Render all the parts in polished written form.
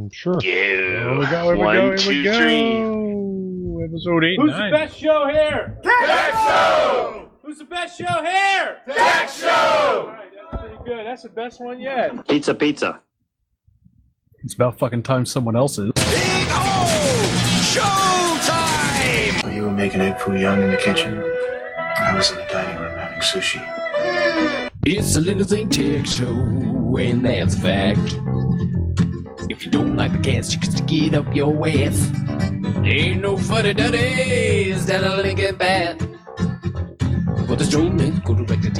Sure. Here we go. One, two, three. Episode 8 Who's 9. the best show here? Tech Show! Who's the best show here? Tech Show! All right, that's pretty good. That's the best one yet. Pizza. It's about fucking time someone else is. Big O! Showtime! You were making egg foo young in the kitchen. I was in the dining room having sushi. It's a little thing tech show, and that's a fact. If you don't like the cast, you can stick it up your ass. Ain't no funny duddies that are linking bad. For the streaming, go direct to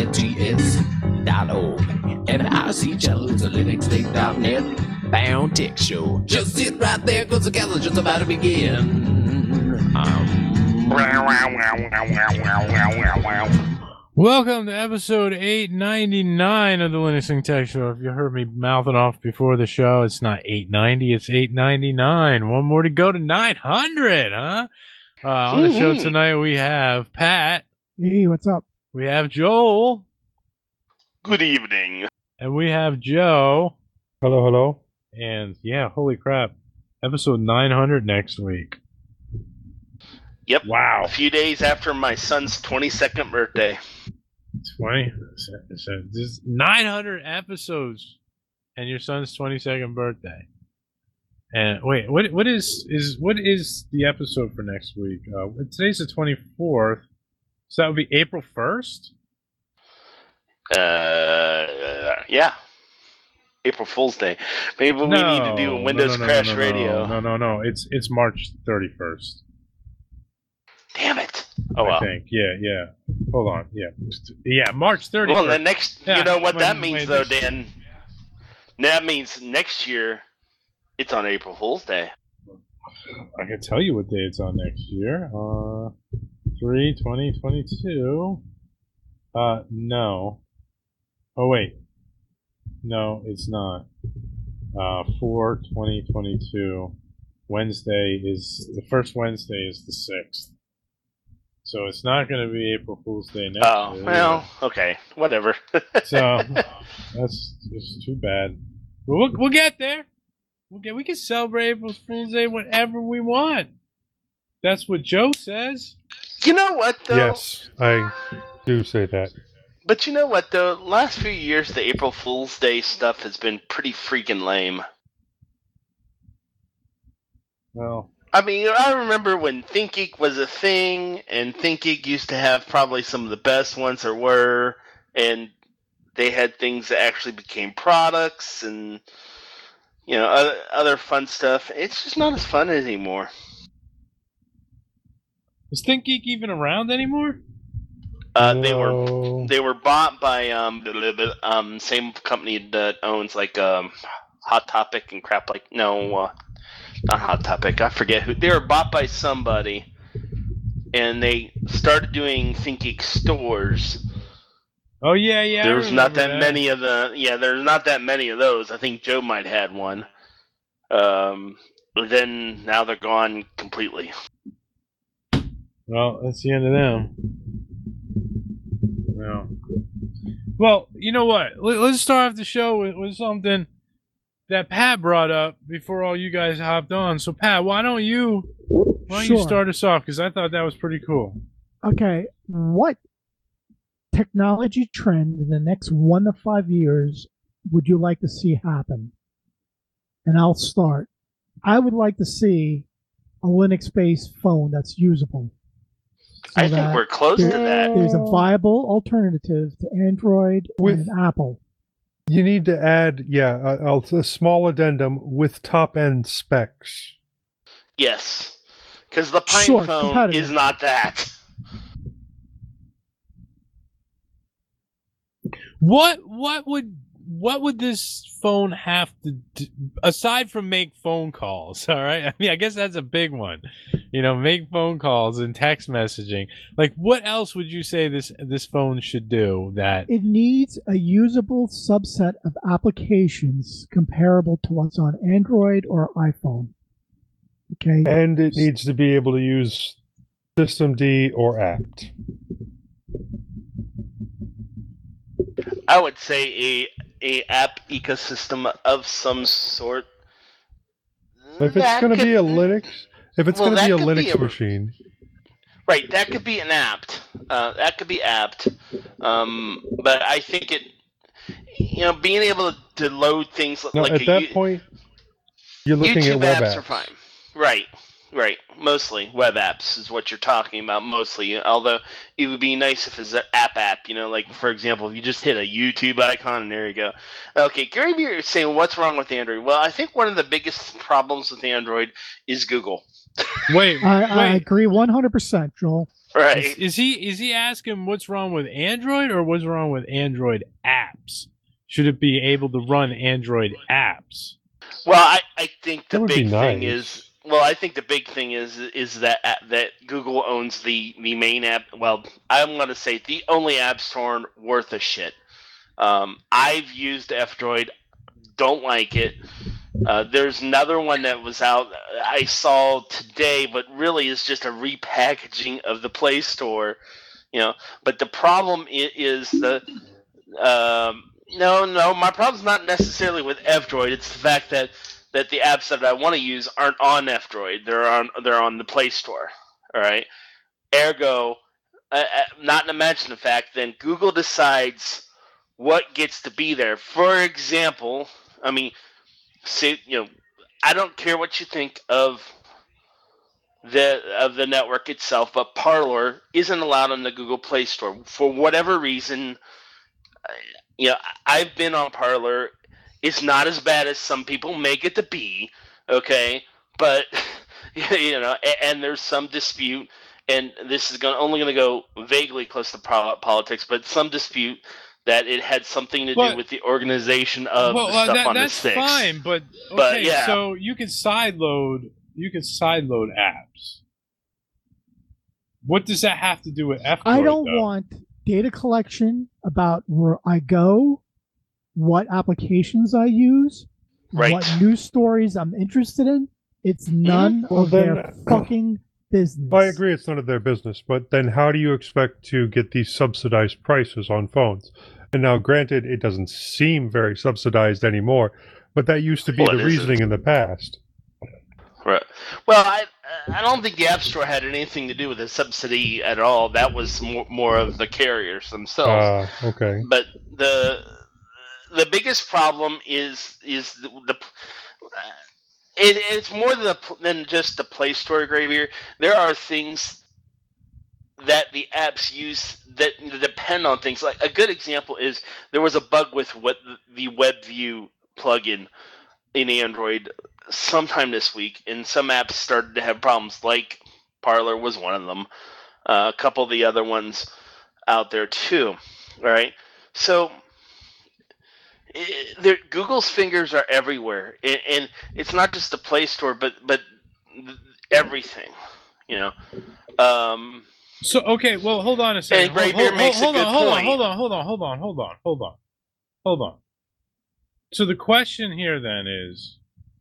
TLNGS.org. And IC channels are linuxlink.net. Bound tech show. Just sit right there, cause the gather's just about to begin. Welcome to episode 899 of the Linux and Tech Show. If you heard me mouthing off before the show, it's not 890, it's 899. One more to go to 900, huh? On the show tonight, we have Pat. Hey, what's up? We have Joel. Good evening. And we have Joe. Hello, hello. And yeah, holy crap. Episode 900 next week. Yep. Wow. A few days after my son's 22nd birthday. 20. So this 900 episodes and your son's 22nd birthday. And wait, what is the episode for next week? Today's the 24th. So that would be April 1st? Yeah. April Fool's Day. Maybe we need to do a Windows Crash Radio. No. It's March 31st. Damn it. Oh, well. I think. Yeah. Hold on. Yeah, March 31st. Well, then you know what that means, though, this... Dan? That means next year, it's on April Fool's Day. I can tell you what day it's on next year. 3/20/22. No. Oh, wait. No, it's not. 4/20/22. Wednesday is... The first Wednesday is the 6th. So it's not going to be April Fool's Day next year. Oh, well, okay. Whatever. So that's just too bad. But we'll get there. We can celebrate April Fool's Day whenever we want. That's what Joe says. You know what, though? Yes, I do say that. But you know what, though? Last few years, the April Fool's Day stuff has been pretty freaking lame. Well... I mean, I remember when ThinkGeek was a thing, and ThinkGeek used to have probably some of the best ones there were, and they had things that actually became products, and, you know, other fun stuff. It's just not as fun anymore. Is ThinkGeek even around anymore? No. They were bought by same company that owns like Hot Topic and crap like not Hot Topic. I forget who. They were bought by somebody, and they started doing ThinkGeek stores. Oh yeah. There's not that many of the. Yeah, there's not that many of those. I think Joe might have had one. But then now they're gone completely. Well, that's the end of them. No. Well, you know what? Let's start off the show with something that Pat brought up before all you guys hopped on. So, Pat, why don't you start us off? Because I thought that was pretty cool. Okay, what technology trend in the next 1 to 5 years would you like to see happen? And I'll start. I would like to see a Linux-based phone that's usable. I think we're close to that. There's a viable alternative to Android and Apple. You need to add, a small addendum with top-end specs. Yes, because the Pine phone is not that. What would this phone have to do, aside from make phone calls? All right, I mean, I guess that's a big one. You know, make phone calls and text messaging. Like, what else would you say this phone should do? That it needs a usable subset of applications comparable to what's on Android or iPhone. Okay, and it needs to be able to use systemd or apt. I would say a app ecosystem of some sort If it's going to be a Linux, if it's going to be a Linux machine, right? That could be an apt. That could be apt. But I think it, being able to load things no, like at that point, you're looking YouTube at web apps are fine. Right. Mostly web apps is what you're talking about. Mostly, although it would be nice if it's an app. Like for example, if you just hit a YouTube icon and there you go. Okay, Gary Vee is saying what's wrong with Android? Well, I think one of the biggest problems with Android is Google. I agree 100%, Joel. Right? Is he asking what's wrong with Android or what's wrong with Android apps? Should it be able to run Android apps? Well, I think the big nice. thing is. Well, I think the big thing is that Google owns the main app. Well, I'm going to say the only app store worth a shit. I've used F-Droid, don't like it. There's another one that was out I saw today, but really is just a repackaging of the Play Store. But the problem is the no, my problem's not necessarily with F-Droid. It's the fact that the apps that I want to use aren't on F-Droid. They're on the Play Store. All right. Ergo, not to mention the fact, then Google decides what gets to be there. For example, I mean, I don't care what you think of the network itself, but Parler isn't allowed on the Google Play Store for whatever reason. I've been on Parler. It's not as bad as some people make it to be, okay? But and there's some dispute, and this is only going to go vaguely close to politics, but some dispute that it had something to do with the organization of the stuff on the sticks. That's fine, but yeah. So you can sideload apps. What does that have to do with F-Droid, I don't want data collection about where I go, what applications I use, what news stories I'm interested in. It's none of their fucking business. I agree it's none of their business, but then how do you expect to get these subsidized prices on phones? And now, granted, it doesn't seem very subsidized anymore, but that used to be the reasoning in the past. Right. Well, I don't think the App Store had anything to do with the subsidy at all. That was more of the carriers themselves. Okay. But the biggest problem is it's more than just the Play Store, Gravy. There are things that the apps use that depend on things. Like a good example is there was a bug with the WebView plugin in Android sometime this week, and some apps started to have problems. Like Parler was one of them. A couple of the other ones out there too. All right, so. Google's fingers are everywhere, and it's not just the Play Store, but everything, So okay, well, hold on a second. And Graybeard makes a good point. Hold on. So the question here then is,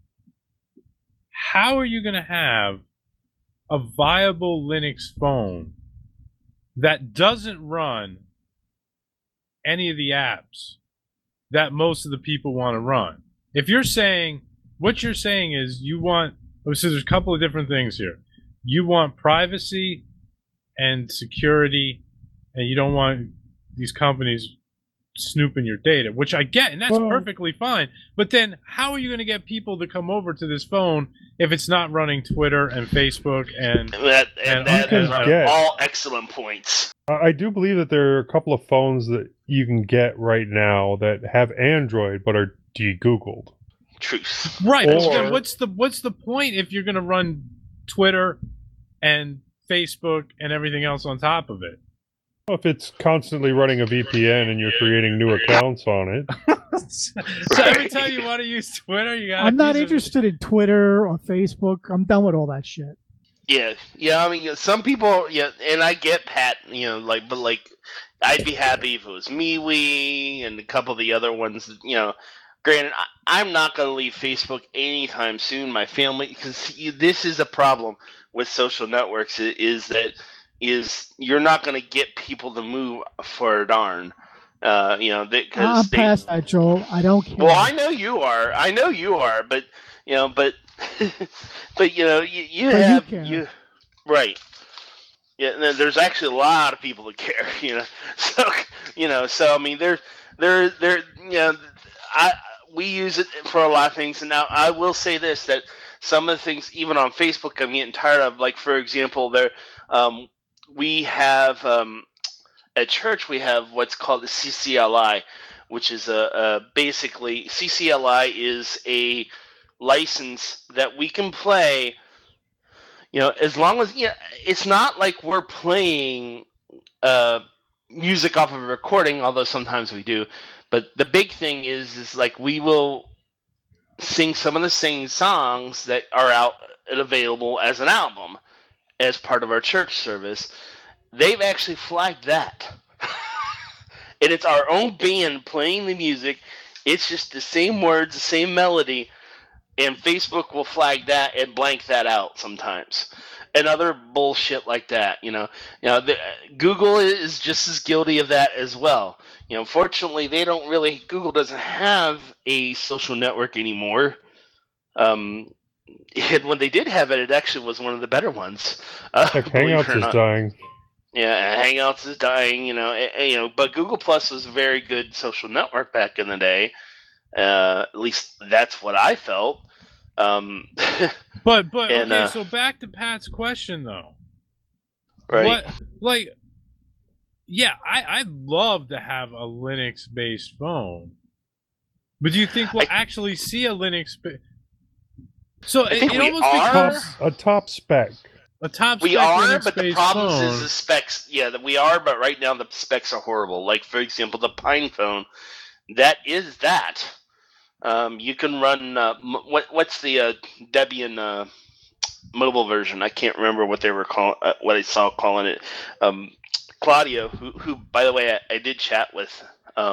how are you going to have a viable Linux phone that doesn't run any of the apps that most of the people want to run? If you're saying, what you're saying is you want, so there's a couple of different things here. You want privacy and security, and you don't want these companies snooping your data, which I get, and that's perfectly fine. But then how are you going to get people to come over to this phone if it's not running Twitter and Facebook and that are all excellent points. I do believe that there are a couple of phones that you can get right now that have Android but are de-Googled. Truth. Right. But what's the point if you're going to run Twitter and Facebook and everything else on top of it? Well, if it's constantly running a VPN and you're creating new accounts on it. So every time you want to use Twitter, you got. I'm not interested in Twitter or Facebook. I'm done with all that shit. Yeah. I mean, some people, and I get Pat, but I'd be happy if it was MeWe and a couple of the other ones. Granted, I'm not going to leave Facebook anytime soon. My family, because this is a problem with social networks, is you're not going to get people to move for a darn. I'm I'm past that, Joel. I don't care. Well, I know you are. But but but you But have you care. you right. Yeah, and there's actually a lot of people that care. So I mean, I we use it for a lot of things. And now I will say this, that some of the things, even on Facebook, I'm getting tired of. Like, for example, we have at church we have what's called the CCLI, which is basically CCLI is a license that we can play. As long as it's not like we're playing music off of a recording, although sometimes we do. But the big thing is like we will sing some of the same songs that are out and available as an album as part of our church service. They've actually flagged that. And it's our own band playing the music. It's just the same words, the same melody, and Facebook will flag that and blank that out sometimes. And other bullshit like that, Google is just as guilty of that as well. Fortunately, Google doesn't have a social network anymore. And when they did have it, it actually was one of the better ones. Heck, Hangouts is dying. Yeah, Hangouts is dying, but Google Plus was a very good social network back in the day. At least that's what I felt. But okay, so back to Pat's question though. Right. I'd love to have a Linux-based phone. But do you think we'll actually see a Linux? So it almost becomes a top spec. A top spec. We are, Linux-based but the problem phone. is the specs. Yeah, that we are, but right now the specs are horrible. Like, for example, the Pine phone. That is that. You can run what's the Debian mobile version? I can't remember what they were what I saw calling it. Claudio, who by the way I did chat with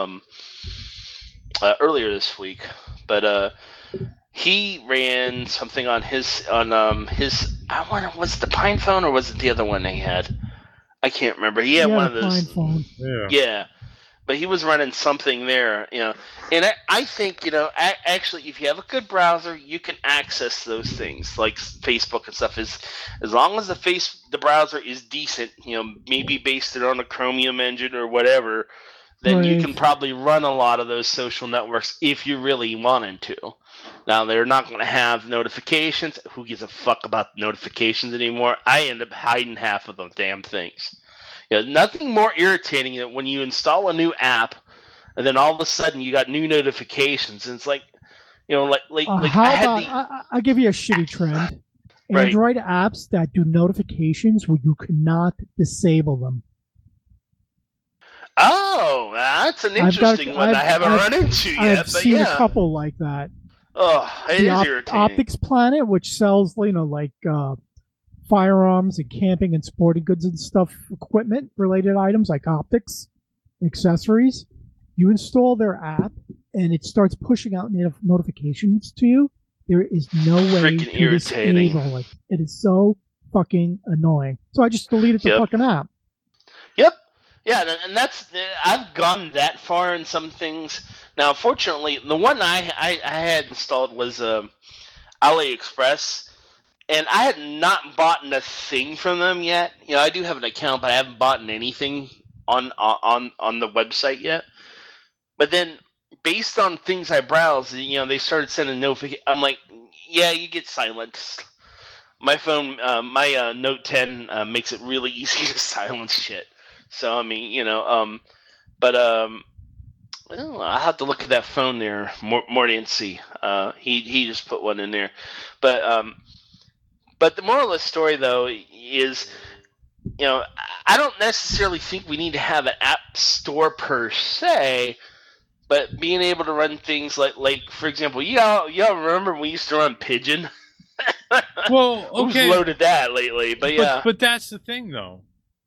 earlier this week, but he ran something on his. I wonder, was it the Pine phone or was it the other one they had? I can't remember. He had one of those. Pine phone. Yeah. But he was running something there, and I think, actually, if you have a good browser, you can access those things like Facebook and stuff. As long as the browser is decent, maybe based it on a Chromium engine or whatever, then you can probably run a lot of those social networks if you really wanted to. Now, they're not going to have notifications. Who gives a fuck about notifications anymore? I end up hiding half of them damn things. Nothing more irritating than when you install a new app and then all of a sudden you got new notifications, and it's like, I'll give you a shitty trend. Right. Android apps that do notifications where you cannot disable them. Oh, that's an interesting one I haven't run into yet. I've seen a couple like that. Oh, it is irritating. Optics Planet, which sells, firearms and camping and sporting goods and stuff, equipment related items like optics, accessories. You install their app and it starts pushing out notifications to you. There is no way to disable it. It is so fucking annoying. So I just deleted the fucking app. Yep. Yeah, and I've gone that far in some things. Now, fortunately, the one I had installed was AliExpress. And I had not bought a thing from them yet. I do have an account, but I haven't bought anything on the website yet. But then, based on things I browse, they started sending notifications. I'm like, yeah, you get silenced. My phone, my Note 10 makes it really easy to silence shit. So I mean, but I'll have to look at that phone there more and see. He just put one in there, But the moral of the story, though, is, I don't necessarily think we need to have an app store per se, but being able to run things like for example, y'all remember we used to run Pigeon? Well, okay. Who's loaded that lately? But yeah. But that's the thing, though.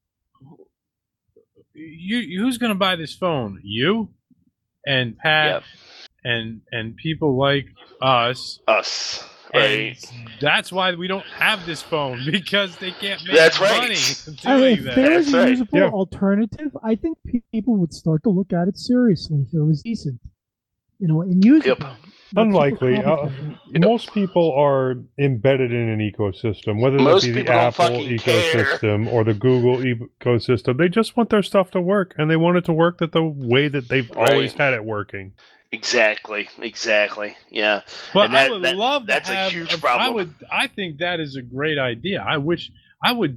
Who's going to buy this phone? You and Pat and people like us. And that's why we don't have this phone, because they can't make That's right. money If doing there that. was That's a right. usable Yeah. alternative, I think people would start to look at it seriously if it was decent, and usable. Yep. not super Unlikely. complicated. Most people are embedded in an ecosystem, whether Most that be the people don't Apple fucking care. ecosystem or the Google ecosystem. They just want their stuff to work, and they want it to work the way that they've always had it working. Exactly. Yeah. But And that- I would that- love to that's a have. huge problem. I think that is a great idea. I wish I would.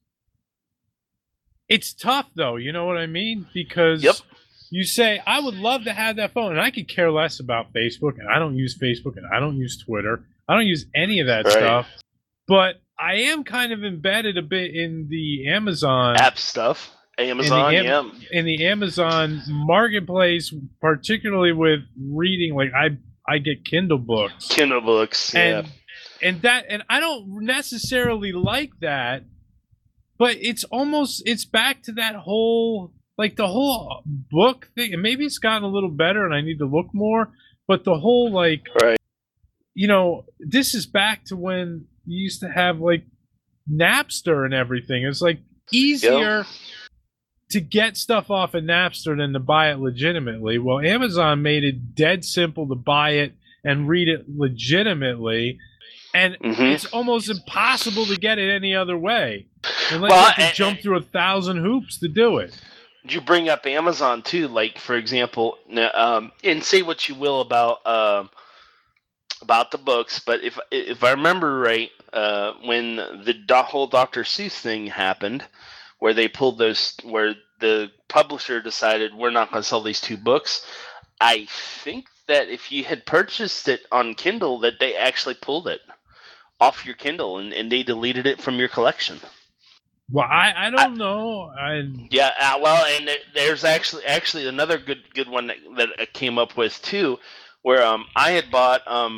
It's tough though. You know what I mean? Because Yep. you say I would love to have that phone, and I could care less about Facebook, and I don't use Facebook, and I don't use Twitter. I don't use any of that Right. stuff. But I am kind of embedded a bit in the Amazon App stuff. Amazon, yeah. in the Amazon marketplace, particularly with reading. Like I get Kindle books, Kindle books, yeah. and I don't necessarily like that, but it's back to that whole, like, the whole book thing. And maybe it's gotten a little better, and I need to look more. But the whole, like, Right. This is back to when you used to have, like, Napster and everything. It's like easier to get stuff off of Napster than to buy it legitimately. Well, Amazon made it dead simple to buy it and read it legitimately, and it's almost impossible to get it any other way unless you have to jump through 1,000 hoops to do it. You bring up Amazon too, like, for example, and say what you will about the books, but if I remember right, when the whole Dr. Seuss thing happened, where they pulled where the publisher decided we're not going to sell these 2 books, I think that if you had purchased it on Kindle, that they actually pulled it off your Kindle and they deleted it from your collection. Well, I don't know. Yeah, well, and there's actually another good one that I came up with too, where I had bought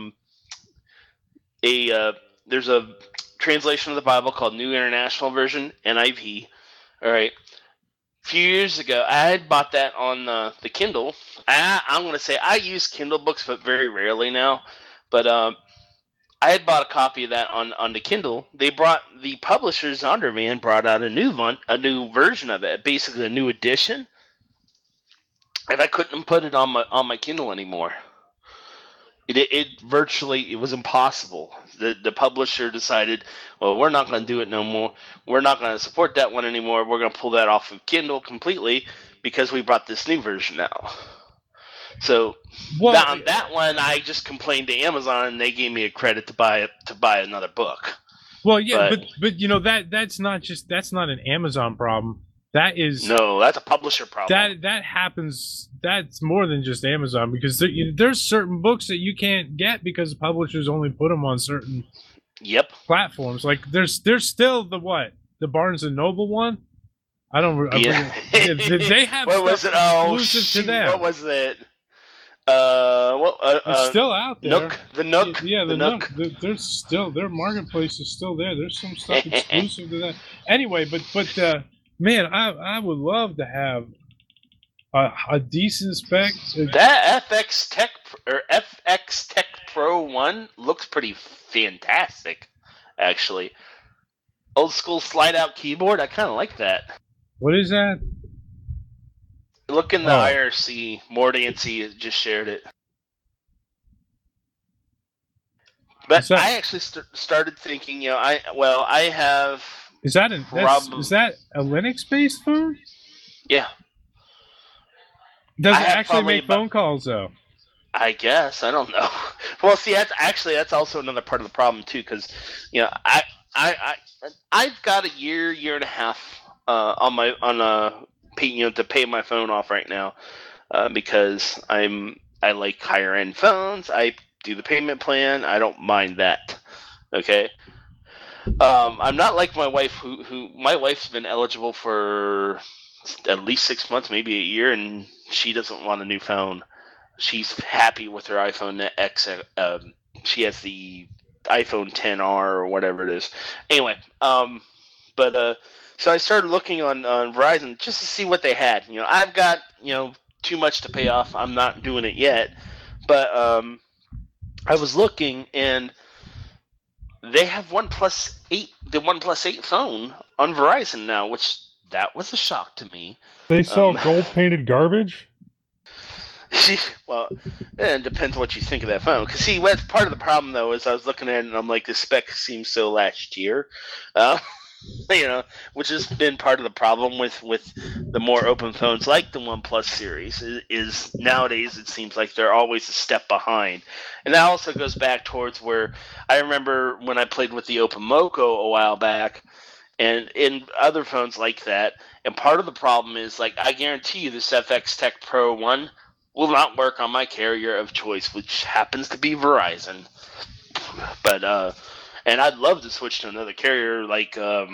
there's a translation of the Bible called New International Version, NIV. All right. A few years ago, I had bought that on the Kindle. I'm going to say I use Kindle books, but very rarely now. But I had bought a copy of that on the Kindle. The publishers, Zondervan, brought out a new version of it, basically a new edition, and I couldn't put it on my Kindle anymore. It virtually was impossible. The publisher decided, well, we're not going to do it no more. We're not going to support that one anymore. We're going to pull that off of Kindle completely because we brought this new version out. So on that one, I just complained to Amazon, and they gave me a credit to buy another book. Well, yeah, but that's not an Amazon problem. That's a publisher problem. That happens. That's more than just Amazon, because there's certain books that you can't get because publishers only put them on certain platforms. Like there's still the Barnes and Noble one. I don't. They have what was it? Oh, exclusive to them. What was it? It's still out there. Nook, the Nook. Yeah, the Nook. There's still their marketplace is still there. There's some stuff exclusive to that. Anyway, but man, I would love to have a decent spec. That FX Tech Pro 1 looks pretty fantastic, actually. Old school slide out keyboard. I kind of like that. What is that? Look in the IRC. Morty and C just shared it. But I actually started thinking, I have. Is that a Linux-based phone? Yeah. Does it actually make phone calls though? I guess, I don't know. Well, see, that's also another part of the problem too, because I've got a year and a half to pay my phone off right now, because I like higher end phones. I do the payment plan. I don't mind that. Okay. I'm not like my wife, who my wife's been eligible for at least 6 months, maybe a year, and she doesn't want a new phone. She's happy with her iPhone X. She has the iPhone 10R or whatever it is. Anyway, so I started looking on Verizon just to see what they had. I've got too much to pay off. I'm not doing it yet, but I was looking, and they have OnePlus 8, the OnePlus 8 phone on Verizon now, which that was a shock to me. They sell gold-painted garbage? Well, it depends what you think of that phone. Because, see, that's part of the problem, though, is I was looking at it and I'm like, the spec seems so last year. Which has been part of the problem with the more open phones like the OnePlus series is nowadays it seems like they're always a step behind. And that also goes back towards where I remember when I played with the OpenMoco a while back and in other phones like that. And part of the problem is, like, I guarantee you this FX Tech Pro 1 will not work on my carrier of choice, which happens to be Verizon. But, and I'd love to switch to another carrier, like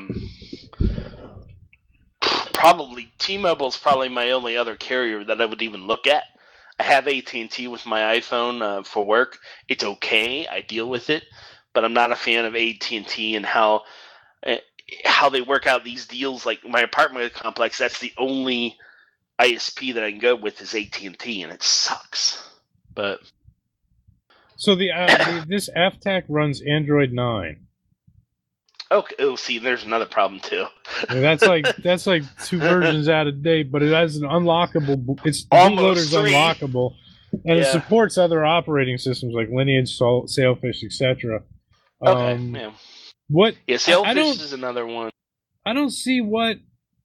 probably T-Mobile's probably my only other carrier that I would even look at. I have AT&T with my iPhone for work. It's okay. I deal with it, but I'm not a fan of AT&T and how they work out these deals. Like my apartment complex, that's the only ISP that I can go with is AT&T, and it sucks. But so this FTAC runs Android 9. Okay. Oh, see, there's another problem too. Yeah, that's like 2 versions out of date, but it has an unlockable. It's the Almost bootloader's 3. unlockable, and it supports other operating systems like Lineage, Sailfish, etc. Okay. Yeah. What? Yeah, Sailfish is another one. I don't see what.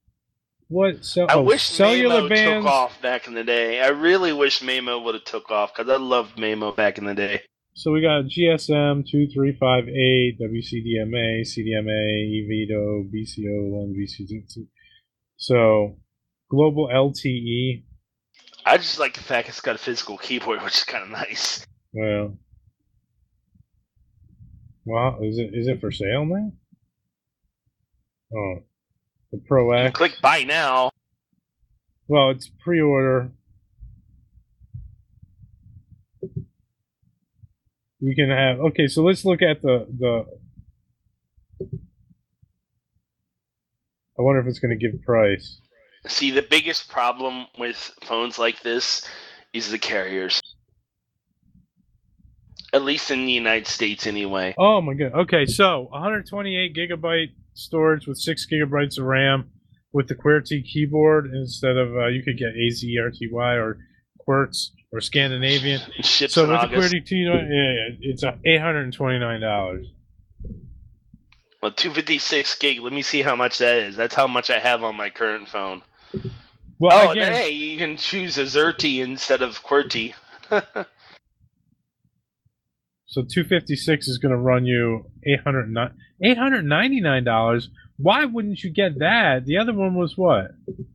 I wish cellular Mamo bands took off back in the day. I really wish Mamo would have took off because I loved Mamo back in the day. So we got GSM 2358, WCDMA, CDMA, eVito, BCO1, BC2. So global LTE. I just like the fact it's got a physical keyboard, which is kind of nice. Well, is it for sale now? Oh. The Pro X. Click buy now. Well, it's pre-order. You can have so let's look at the I wonder if it's going to give price. See, the biggest problem with phones like this is the carriers. At least in the United States anyway. Oh my god. Okay, so 128 gigabyte storage with 6 gigabytes of RAM with the QWERTY keyboard instead of you could get AZERTY or QWERTZ or Scandinavian. Ships so in with August. the QWERTY, it's $829. Well, 256 gig. Let me see how much that is. That's how much I have on my current phone. Well, then, hey, you can choose AZERTY instead of QWERTY. So 256 is going to run you $899. Why wouldn't you get that? The other one was what?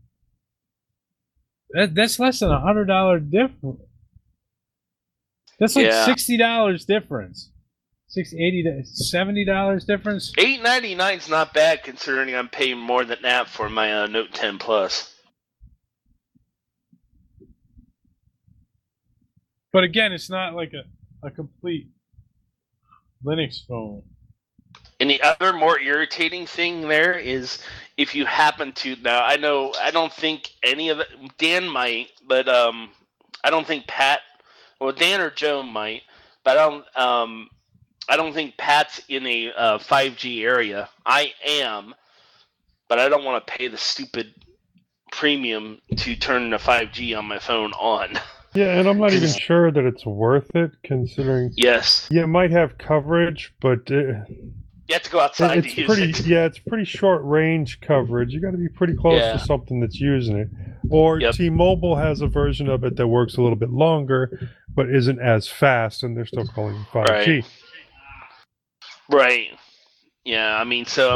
That's less than $100 difference. That's like $60 difference. $80 to $70 difference. $899 is not bad considering I'm paying more than that for my Note 10 Plus. But again, it's not like a complete Linux phone. And the other more irritating thing there is if you happen to I don't think any of it, Dan might, but I don't think Pat, well, Dan or Joe might, but I don't think Pat's in a 5G area. I am, but I don't want to pay the stupid premium to turn the 5G on my phone on. Yeah, and I'm not even sure that it's worth it, considering. Yes. Yeah, it might have coverage, but you have to go outside to use it. Yeah, it's pretty short range coverage. You got to be pretty close to something that's using it. Or T-Mobile has a version of it that works a little bit longer, but isn't as fast, and they're still calling it 5G. Right. Yeah.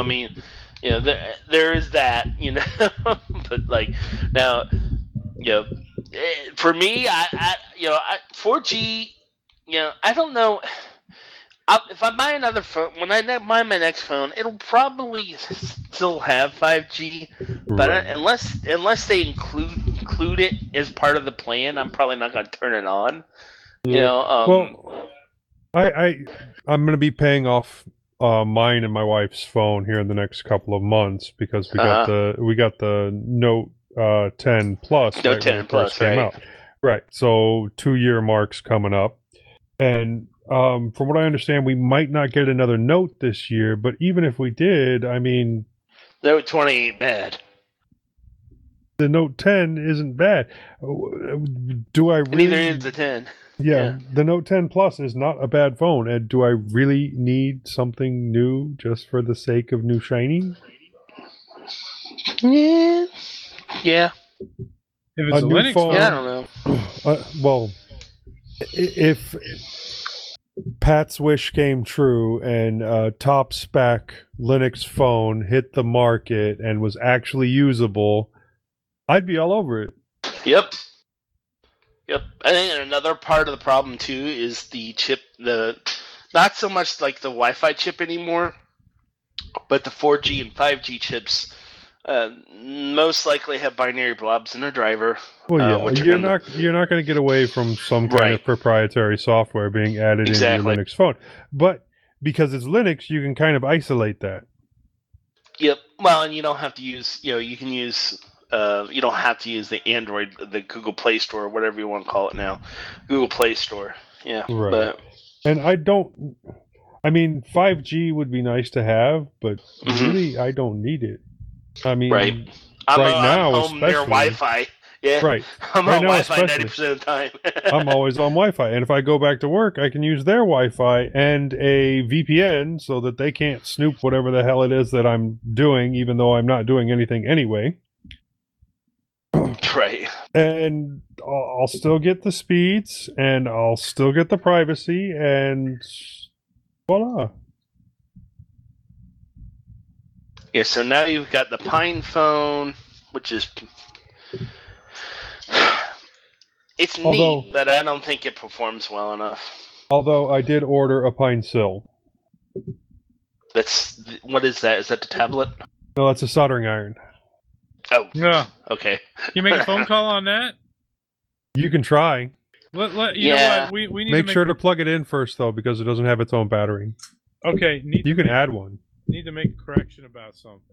There is that. But like now, for me, 4G. I don't know. If I buy another phone, when I buy my next phone, it'll probably still have 5G. But unless they include it as part of the plan, I'm probably not going to turn it on. Well, I'm going to be paying off mine and my wife's phone here in the next couple of months because we got the Note 10 Plus. Note 10 Plus, came out. Right. So 2-year mark's coming up, and from what I understand, we might not get another Note this year. But even if we did, I mean, Note 20 ain't bad. the Note 10 isn't bad. Do I And really? neither is the 10. Yeah, the Note 10 Plus is not a bad phone. And do I really need something new just for the sake of new shiny? Yeah. Yeah. If it's A a new Linux phone- Yeah, I don't know. Well, if Pat's wish came true and a top spec Linux phone hit the market and was actually usable, I'd be all over it. Yep. I think another part of the problem too is the chip, not so much like the Wi-Fi chip anymore, but the 4G and 5G chips most likely have binary blobs in their driver. Well, yeah, which are you're gonna- not going to get away from some kind Right. of proprietary software being added Exactly. into your Linux phone, but because it's Linux, you can kind of isolate that. Yep. Well, and you don't have to use. You can use. You don't have to use the Android, the Google Play Store, or whatever you want to call it now. Google Play Store. Yeah. Right. But And I mean, 5G would be nice to have, but Mhm. really, I don't need it. I mean, right. I'm right now, home near especially- Wi-Fi. Yeah. right. I'm Right on now, Wi-Fi especially. 90% of the time. I'm always on Wi-Fi, and if I go back to work, I can use their Wi-Fi and a VPN so that they can't snoop whatever the hell it is that I'm doing, even though I'm not doing anything anyway. Right. And I'll still get the speeds, and I'll still get the privacy, and voila. Yeah. So now you've got the Pine phone, which is. It's Although- neat, but I don't think it performs well enough. Although I did order a Pine Sill. What is that? Is that the tablet? No, that's a soldering iron. Oh, Yeah. okay. You make a phone call on that? You can try. You know Yeah. what? We need Make to sure to plug it in first, though, because it doesn't have its own battery. Okay, You can add one. need to make a correction about something.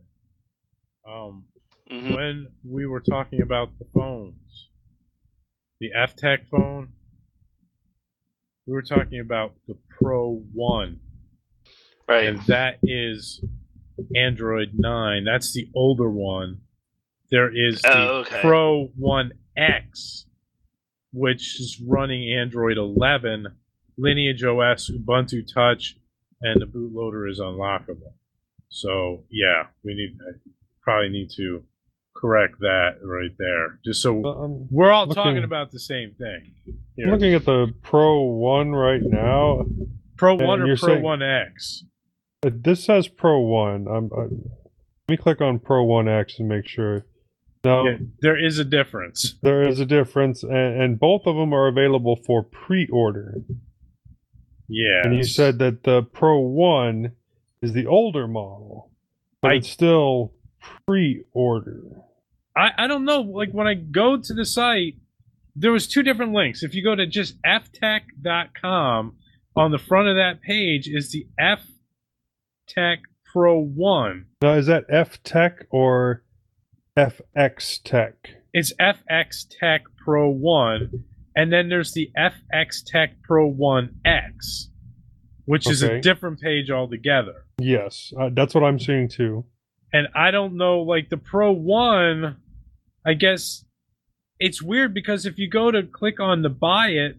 Mhm. When we were talking about the phones, the F-Tech phone, we were talking about the Pro 1, Right. and that is Android 9. That's the older one. There is the Oh, okay. Pro 1X, which is running Android 11, Lineage OS, Ubuntu Touch, and the bootloader is unlockable. So, yeah, probably need to correct that right there. Just so we're all looking- talking about the same thing. I'm Here. looking at the Pro 1 right now. Pro and 1 or you're Pro saying- 1X? This says Pro 1. Let me click on Pro 1X and make sure. No, Yeah, there is a difference. there is a difference, and both of them are available for pre-order. Yeah. And you said that the Pro 1 is the older model, but I- it's still pre-order. I don't know. Like when I go to the site, there was two different links. If you go to just ftech.com, on the front of that page is the F-Tech Pro 1. Now, is that F-Tech or FX Tech? It's FX Tech Pro 1, and then there's the FX Tech Pro 1X, which is Okay. a different page altogether. Yes, that's what I'm seeing too. And I don't know, like the Pro 1, I guess it's weird because if you go to click on the buy it,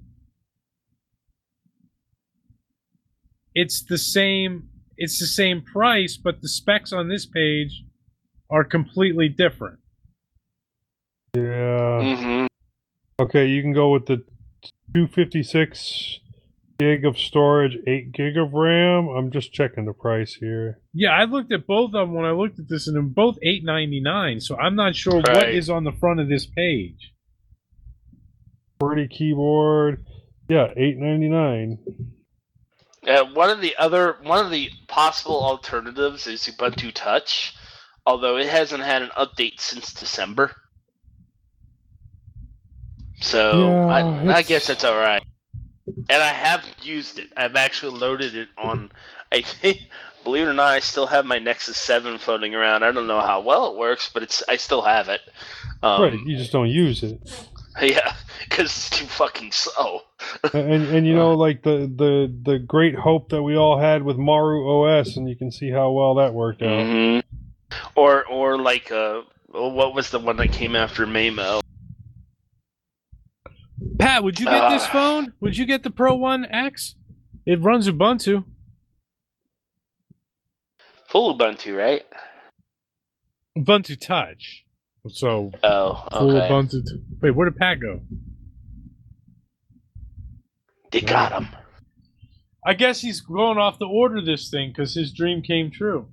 it's the same price, but the specs on this page are completely different. Yeah. Mm-hmm. Okay, you can go with the 256 gig of storage, 8 gig of RAM. I'm just checking the price here. Yeah, I looked at both of them when I looked at this, and they're both $8.99. So I'm not sure what Right. is on the front of this page. QWERTY keyboard. Yeah, $8.99. One of the possible alternatives is Ubuntu Touch, although it hasn't had an update since December. So Yeah, I it's- guess that's all right. And I have used it. I've actually loaded it on. I think, believe it or not, I still have my Nexus 7 floating around. I don't know how well it works, but I still have it. Right, you just don't use it. Yeah, because it's too fucking slow. And you know, like the great hope that we all had with Maru OS, and you can see how well that worked out. Hmm. Or like what was the one that came after Maymo? Pat, would you get this phone? Would you get the Pro One X? It runs Ubuntu. Full Ubuntu, right? Ubuntu Touch. So Oh, full okay. Ubuntu. Wait, where did Pat go? They got him. I guess he's going off to order this thing because his dream came true.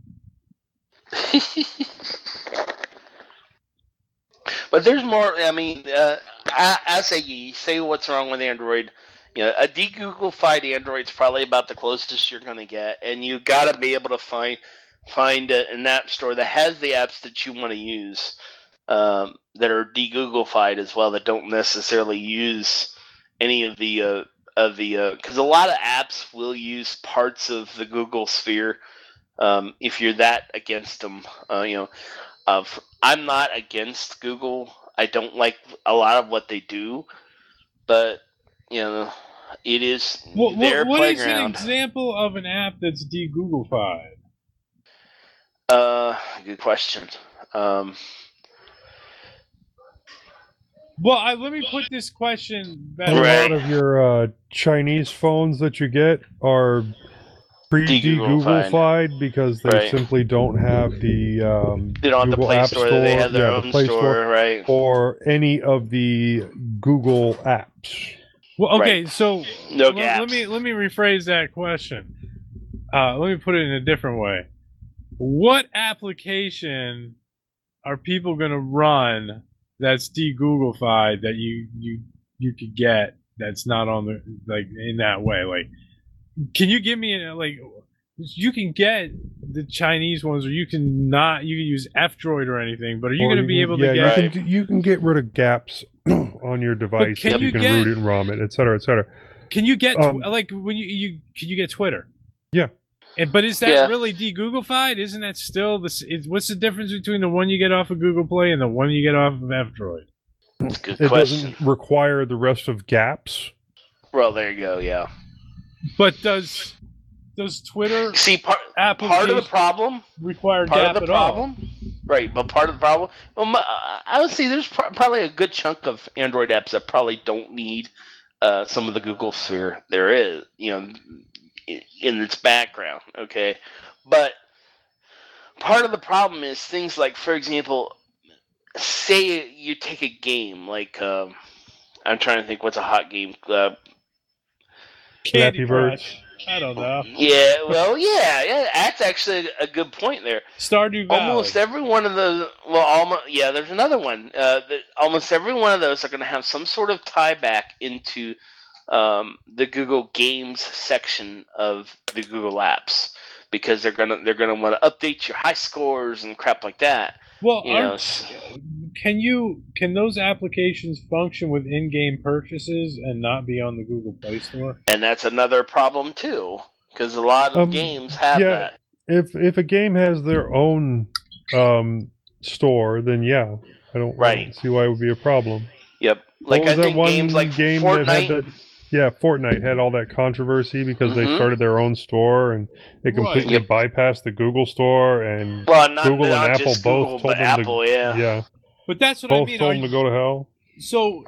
But there's more. I mean, as you say, what's wrong with Android? You know, a de-Google-fied Android's probably about the closest you're going to get, and you got to be able to find an app store that has the apps that you want to use that are de-Google-fied as well, that don't necessarily use any of the because a lot of apps will use parts of the Google sphere. If you're that against them, I'm not against Google. I don't like a lot of what they do, but it is their what is an playground. example of an app that's de-Google-fied? Good question. Well, let me put this question back. A lot of your Chinese phones that you get are pre-de-Google-fied because they simply don't have the they don't have the Google Play App Store. They have their the own Play store, right? Or any of the Google apps. Well, okay, so no let me rephrase that question. Let me put it in a different way. What application are people going to run that's de-Google-fied that you could get that's not on the in that way? Like, can you give me you can get the Chinese ones, or you can use F-Droid or anything, but are you going to be able to get? You can get rid of gaps on your device. Can you can root it and ROM it, etc., etc. Can you get when you can you get Twitter? Yeah. But is that really de-Google-fied? Isn't that still what's the difference between the one you get off of Google Play and the one you get off of F-Droid? Good it question. Doesn't require the rest of gaps. Well, there you go. Yeah. But does Twitter part of the problem require part gap of the at problem? All? Right, but part of the problem. Well, I would say there's probably a good chunk of Android apps that probably don't need some of the Google sphere. There is, in its background, okay? But part of the problem is things like, for example, say you take a game like, I'm trying to think what's a hot game. Candy Crush. I don't know. Yeah, well, yeah, that's actually a good point there. Stardew Valley. Almost every one of those, there's another one. Almost every one of those are going to have some sort of tie back into the Google Games section of the Google Apps, because they're gonna want to update your high scores and crap like that. Well, can those applications function with in-game purchases and not be on the Google Play Store? And that's another problem too, because a lot of games have that. If a game has their own store, then I don't see why it would be a problem. Yep, like I think games like Fortnite. Fortnite had all that controversy because they started their own store and they completely bypassed the Google store, and Google and Apple both told them to. But that's what I mean. Both told them to go to hell. So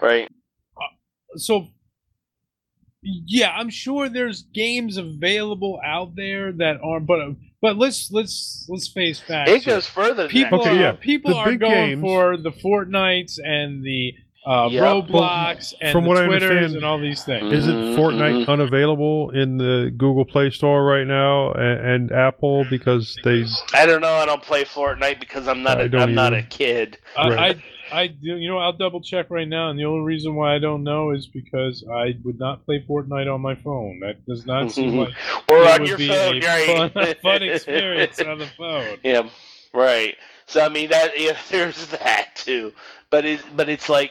I'm sure there's games available out there that are, but let's face facts. It goes further. People are going for the Fortnites and the Roblox and from what the I Twitters understand, and all these things. Isn't Fortnite unavailable in the Google Play Store right now and Apple because they? I don't know. I don't play Fortnite because I'm not a kid. I do. I'll double check right now, and the only reason why I don't know is because I would not play Fortnite on my phone. That does not seem like or on your be phone, a fun experience on the phone. Yeah, right. So I mean there's that too. But it's like,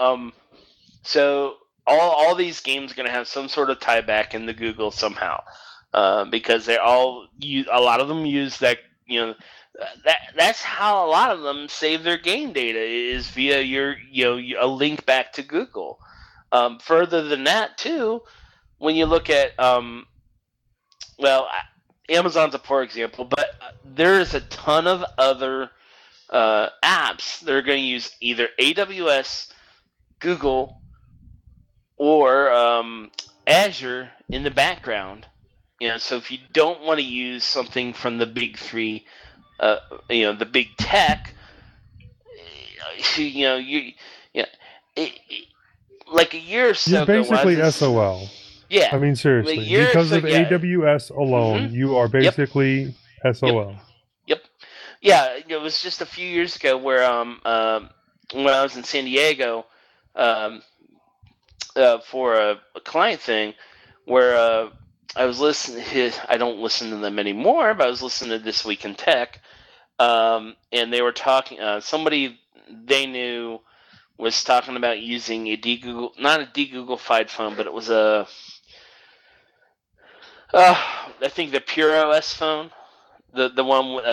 so all these games are going to have some sort of tie back into Google somehow, because they're a lot of them use that, that's how a lot of them save their game data is via a link back to Google. Further than that, too, when you look at Amazon's a poor example, but there is a ton of other apps that are going to use either AWS, Google, or Azure in the background. So if you don't want to use something from the big three, the big tech, like a year or so You're ago, basically SOL. Yeah. I mean, seriously. Because of AWS alone, you are basically SOL. Yep. Yeah, it was just a few years ago where when I was in San Diego for a client thing where I was listening I don't listen to them anymore, but I was listening to This Week in Tech, and they were talking, somebody they knew was talking about using not a de-Googlified phone, but it was I think the Pure OS phone, the one with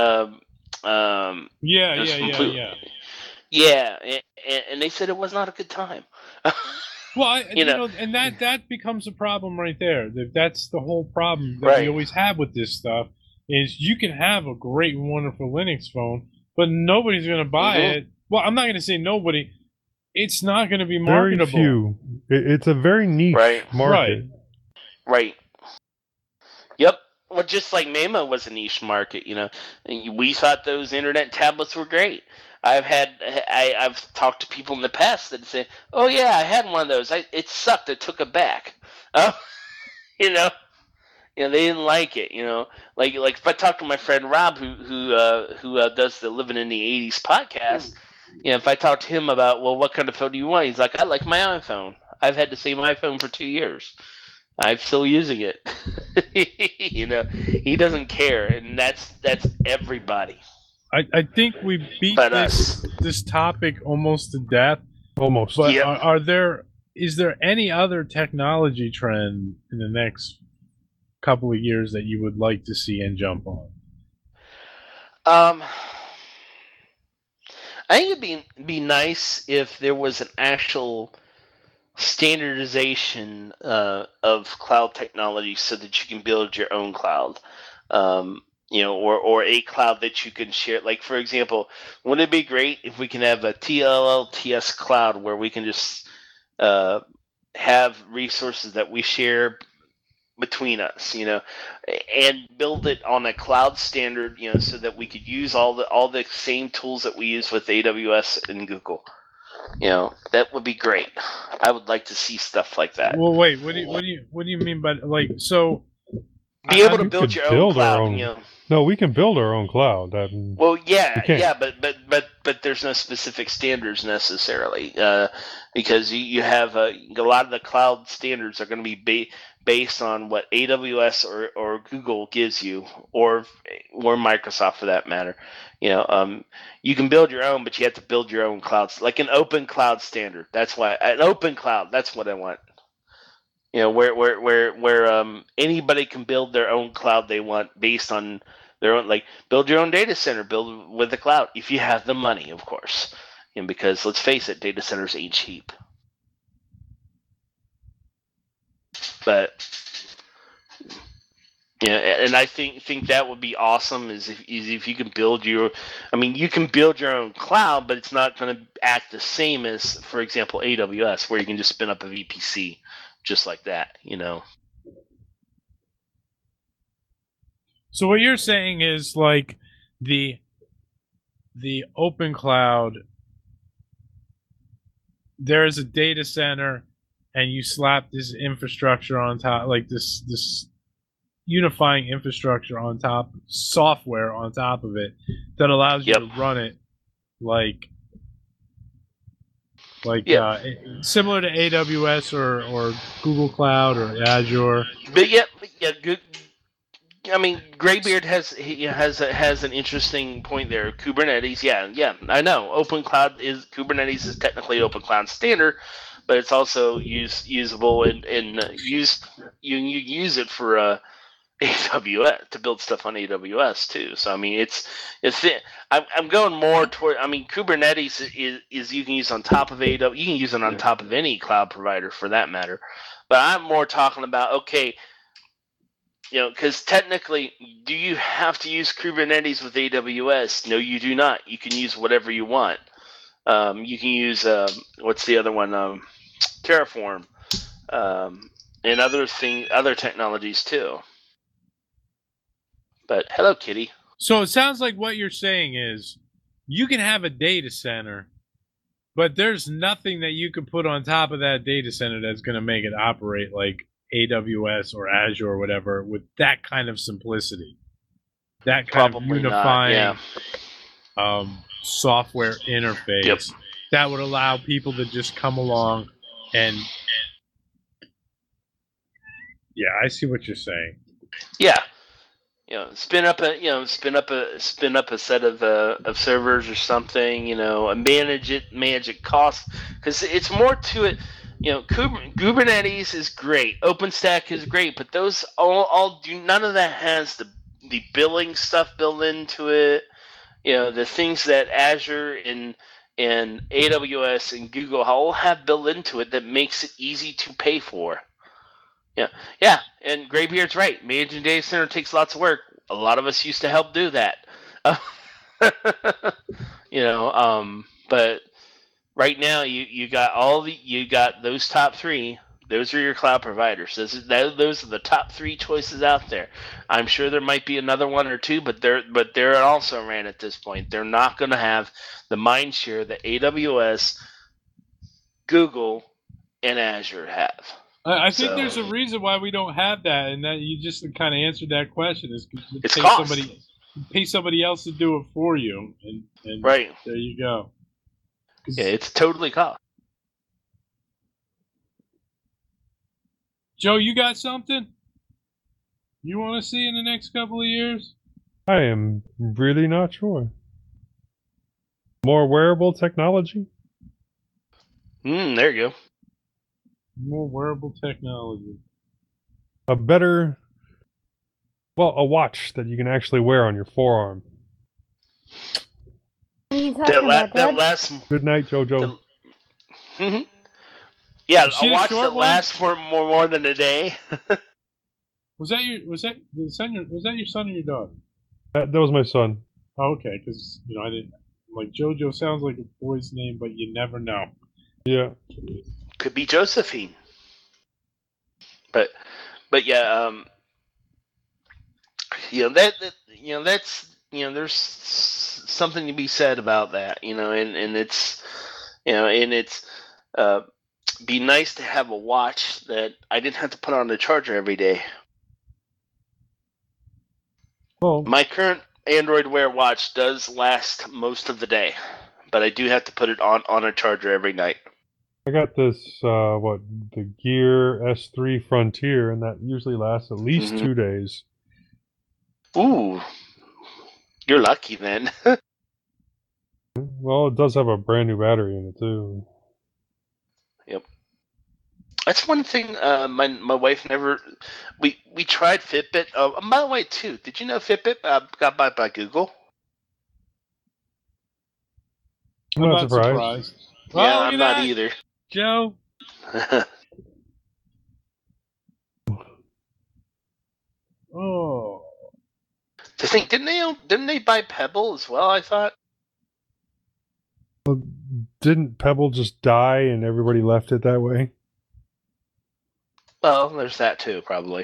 and they said it was not a good time. Well, and that becomes a problem right there. That's the whole problem that we always have with this stuff is you can have a great, wonderful Linux phone, but nobody's going to buy it. Well, I'm not going to say nobody. It's not going to be marketable. Very few. It's a very niche market. Right. Yep. Well, just like Memo was a niche market, we thought those internet tablets were great. I've talked to people in the past that say, "Oh yeah, I had one of those. It sucked. I took it back." They didn't like it. Like if I talk to my friend Rob, who does the Living in the '80s podcast, if I talk to him about, well, what kind of phone do you want? He's like, I like my iPhone. I've had the same iPhone for 2 years. I'm still using it. He doesn't care, and that's everybody. I think we beat this topic almost to death. Almost. But is there any other technology trend in the next couple of years that you would like to see and jump on? I think it'd be nice if there was an actual standardization of cloud technology so that you can build your own cloud. Or a cloud that you can share. Like, for example, wouldn't it be great if we can have a TLLTS cloud where we can just have resources that we share between us, and build it on a cloud standard, so that we could use all the same tools that we use with AWS and Google. That would be great. I would like to see stuff like that. Well, wait, what do you mean by so? Be able to build your own cloud. No, we can build our own cloud. But there's no specific standards necessarily, because you have a lot of the cloud standards are going to be based on what AWS or Google gives you, or Microsoft for that matter. You can build your own, but you have to build your own clouds, like an open cloud standard. That's why an open cloud. That's what I want. Where anybody can build their own cloud they want based on their own, like build your own data center, build with the cloud if you have the money, of course. Because let's face it, data centers ain't cheap. But and I think that would be awesome is if you can build you can build your own cloud, but it's not going to act the same as, for example, AWS, where you can just spin up a VPC. Just like that, So what you're saying is like the open cloud, there is a data center and you slap this infrastructure on top, like this unifying infrastructure on top, software on top of it that allows you to run it similar to AWS or Google Cloud or Azure. But good. Graybeard has an interesting point there. Kubernetes, I know. Kubernetes is technically open cloud standard, but it's also usable and you use it for AWS to build stuff on AWS too. So I mean, I'm going more toward. I mean, Kubernetes is you can use on top of AWS. You can use it on top of any cloud provider for that matter. But I'm more talking about because technically, do you have to use Kubernetes with AWS? No, you do not. You can use whatever you want. You can use what's the other one? Terraform, and other technologies too. But hello, Kitty. So it sounds like what you're saying is you can have a data center, but there's nothing that you can put on top of that data center that's going to make it operate like AWS or Azure or whatever with that kind of simplicity. That kind of unifying software interface that would allow people to just come along and... Yeah, I see what you're saying. Yeah. Spin up a set of servers or something, and manage it cost, because it's more to it. Kubernetes is great, OpenStack is great, but those all do none of that has the billing stuff built into it. The things that Azure and AWS and Google all have built into it that makes it easy to pay for. Yeah, and Graybeard's right. Managing data center takes lots of work. A lot of us used to help do that. But right now you got those top three. Those are your cloud providers. Those are the top three choices out there. I'm sure there might be another one or two, but they're also ran at this point. They're not going to have the mind share that AWS, Google, and Azure have. I think there's a reason why we don't have that, and that you just kind of answered that question. Is it's cost. Pay somebody else to do it for you, and right there you go. Yeah, it's totally cost. Joe, you got something you want to see in the next couple of years? I am really not sure. More wearable technology? There you go. More wearable technology. A watch that you can actually wear on your forearm. That lasts. Good night, Jojo. Yeah, a watch that lasts for more than a day. Was that your son or your daughter? That was my son. Oh, okay, because I didn't like Jojo sounds like a boy's name, but you never know. Yeah. Could be Josephine. But yeah, that's there's something to be said about that, and it's be nice to have a watch that I didn't have to put on the charger every day. Well, my current Android Wear watch does last most of the day, but I do have to put it on a charger every night. I got this, the Gear S3 Frontier, and that usually lasts at least 2 days. Ooh, you're lucky then. Well, it does have a brand new battery in it too. Yep. That's one thing. My wife never. We tried Fitbit. By the way, too, did you know Fitbit got bought by Google? I'm not surprised. Well, yeah, I'm not either. Joe. Oh. To think, didn't they buy Pebble as well? I thought. Well, didn't Pebble just die and everybody left it that way? Well, there's that too, probably.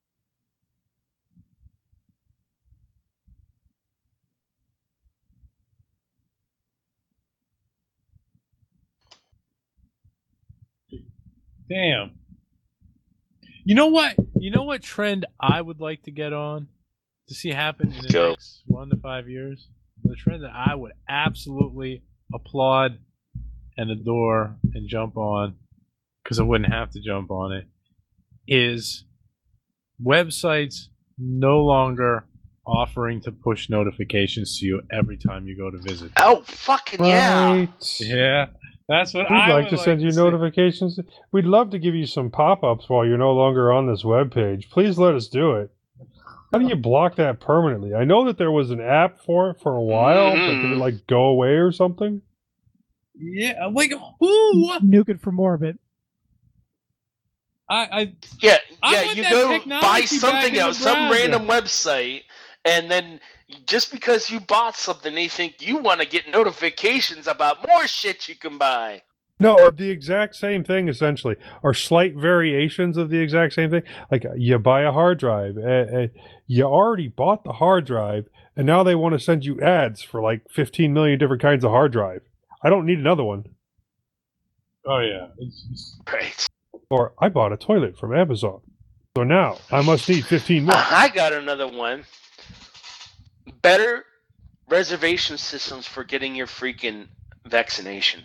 Damn. You know what? You know what trend I would like to get on to see happen in the next 1 to 5 years? The trend that I would absolutely applaud and adore and jump on, because I wouldn't have to jump on it, is websites no longer offering to push notifications to you every time you go to visit. Oh, fucking yeah. Yeah. That's what We'd like to send you notifications. We'd love to give you some pop-ups while you're no longer on this webpage. Please let us do it. How do you block that permanently? I know that there was an app for it for a while, but did it like go away or something? Yeah, like who? Nuke it for more of it. I Yeah, want you that go technology buy back something in the else, some browser. random website, and then just because you bought something, they think you want to get notifications about more shit you can buy. No, the exact same thing essentially, or slight variations of the exact same thing. Like you buy a hard drive, you already bought the hard drive, and now they want to send you ads for like 15 million different kinds of hard drive. I don't need another one. Oh yeah. Right. Or I bought a toilet from Amazon, so now I must need 15 more. I got another one. Better reservation systems for getting your freaking vaccination.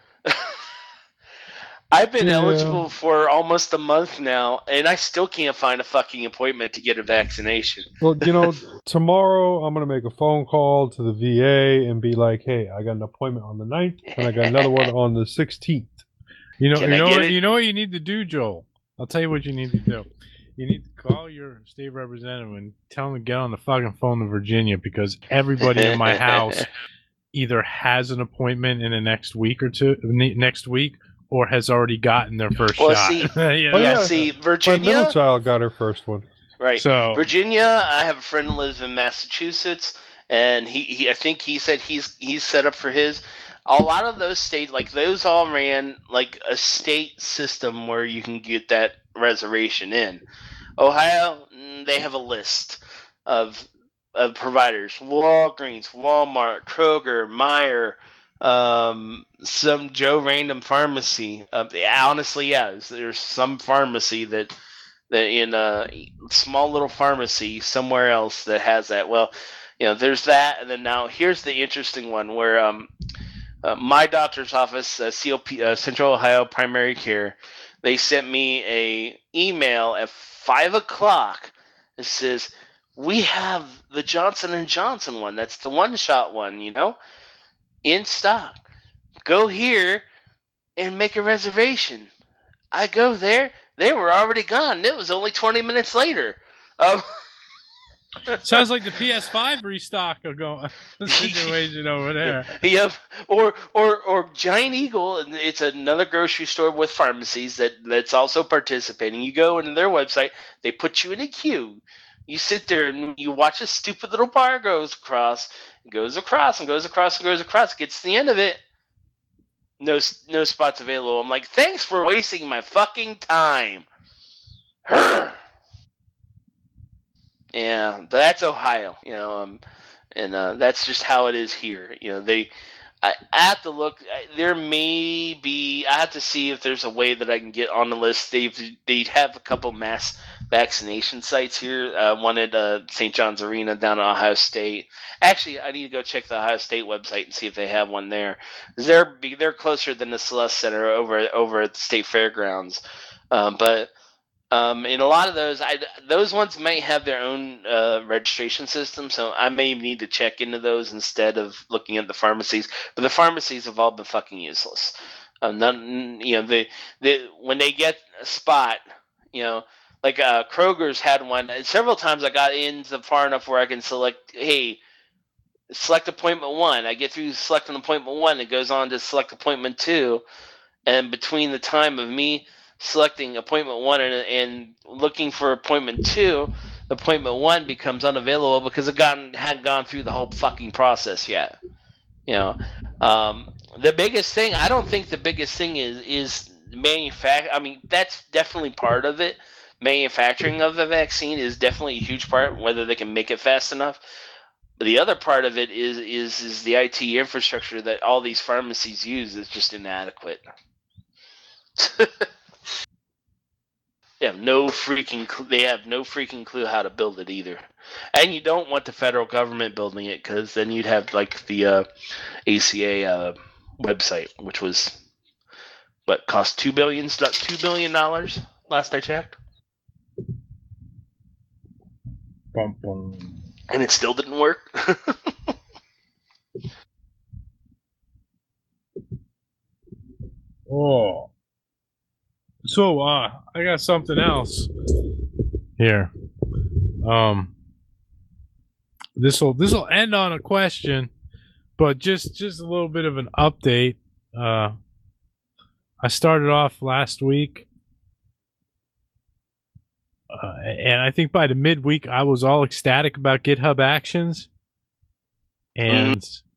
I've been eligible for almost a month now, and I still can't find a fucking appointment to get a vaccination. Well, tomorrow I'm going to make a phone call to the VA and be like, hey, I got an appointment on the 9th, and I got another one on the 16th. You know what you need to do, Joel? I'll tell you what you need to do. You need to call your state representative and tell him to get on the fucking phone to Virginia, because everybody in my house either has an appointment in the next week or has already gotten their first shot. See, see, My Virginia. middle child got her first one. Right. So Virginia, I have a friend who lives in Massachusetts, and he I think he said he's set up for his. A lot of those states, like those all ran like a state system where you can get that reservation in. Ohio, they have a list of providers: Walgreens, Walmart, Kroger, Meijer, some Joe random pharmacy. Honestly, there's some pharmacy that in a small little pharmacy somewhere else that has that. Well, there's that, and then now here's the interesting one where my doctor's office, COP, Central Ohio Primary Care, they sent me a email at 5:00. It says, we have the Johnson & Johnson one. That's the one-shot one, in stock. Go here and make a reservation. I go there. They were already gone. It was only 20 minutes later. sounds like the PS5 restock situation over there. Yep. Or Giant Eagle, and it's another grocery store with pharmacies that's also participating. You go into their website, they put you in a queue. You sit there and you watch a stupid little bar goes across, and goes across, and goes across, and goes across. It gets to the end of it. No spots available. I'm like, thanks for wasting my fucking time. Yeah, but that's Ohio, and that's just how it is here. I have to look. There may be. I have to see if there's a way that I can get on the list. They have a couple mass vaccination sites here. One at St. John's Arena down at Ohio State. Actually, I need to go check the Ohio State website and see if they have one there. They're closer than the Celeste Center over at the State Fairgrounds, but. In a lot of those ones may have their own registration system, so I may need to check into those instead of looking at the pharmacies. But the pharmacies have all been fucking useless. When they get a spot, like Kroger's had one. Several times I got in far enough where I can select, hey, select appointment 1. I get through selecting appointment 1, it goes on to select appointment 2, and between the time of me selecting appointment 1 and looking for appointment 2, appointment 1 becomes unavailable because it hadn't gone through the whole fucking process yet. The biggest thing, I don't think the biggest thing is manufacturing. I mean, that's definitely part of it. Manufacturing of the vaccine is definitely a huge part, whether they can make it fast enough. But the other part of it is the IT infrastructure that all these pharmacies use is just inadequate. They have no freaking clue how to build it either. And you don't want the federal government building it, because then you'd have like the ACA website, which was cost $2 billion last I checked. Bum, bum. And it still didn't work. Oh. So, I got something else here. This'll end on a question, but just a little bit of an update. I started off last week, and I think by the midweek I was all ecstatic about GitHub Actions, and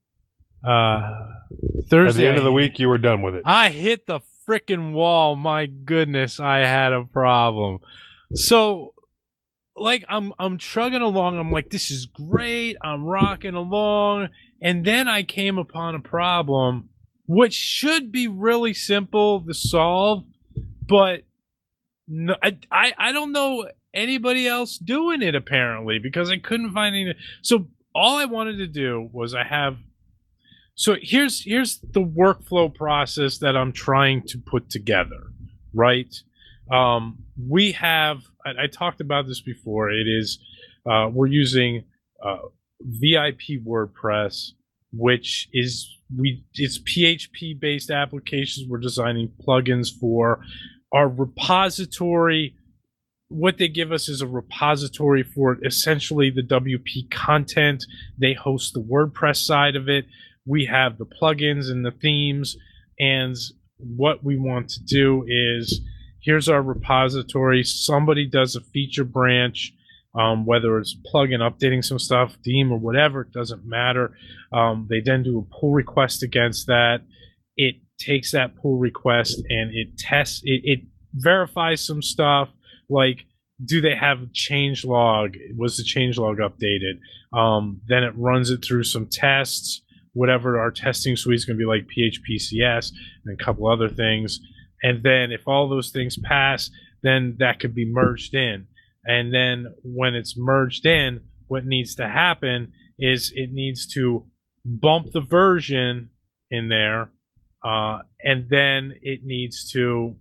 Thursday At the end of the week, you were done with it. I hit the frickin' wall. My goodness, I had a problem. So, like, I'm chugging along. I'm like, this is great. I'm rocking along. And then I came upon a problem, which should be really simple to solve, but no, I don't know anybody else doing it apparently because I couldn't find any. So all I wanted to do was So here's the workflow process that I'm trying to put together, right? We have, I talked about this before. It is, we're using VIP WordPress, which is, it's PHP based applications. We're designing plugins for our repository. What they give us is a repository for essentially the WP content. They host the WordPress side of it. We have the plugins and the themes, and what we want to do is, here's our repository. Somebody does a feature branch, whether it's plugin updating some stuff, theme, or whatever, it doesn't matter. They then do a pull request against that. It takes that pull request and it tests, it verifies some stuff, like, do they have a change log? Was the change log updated? Then it runs it through some tests. Whatever our testing suite is going to be, like PHPCS and a couple other things. And then if all those things pass, then that could be merged in. And then when it's merged in, what needs to happen is it needs to bump the version in there, and then it needs to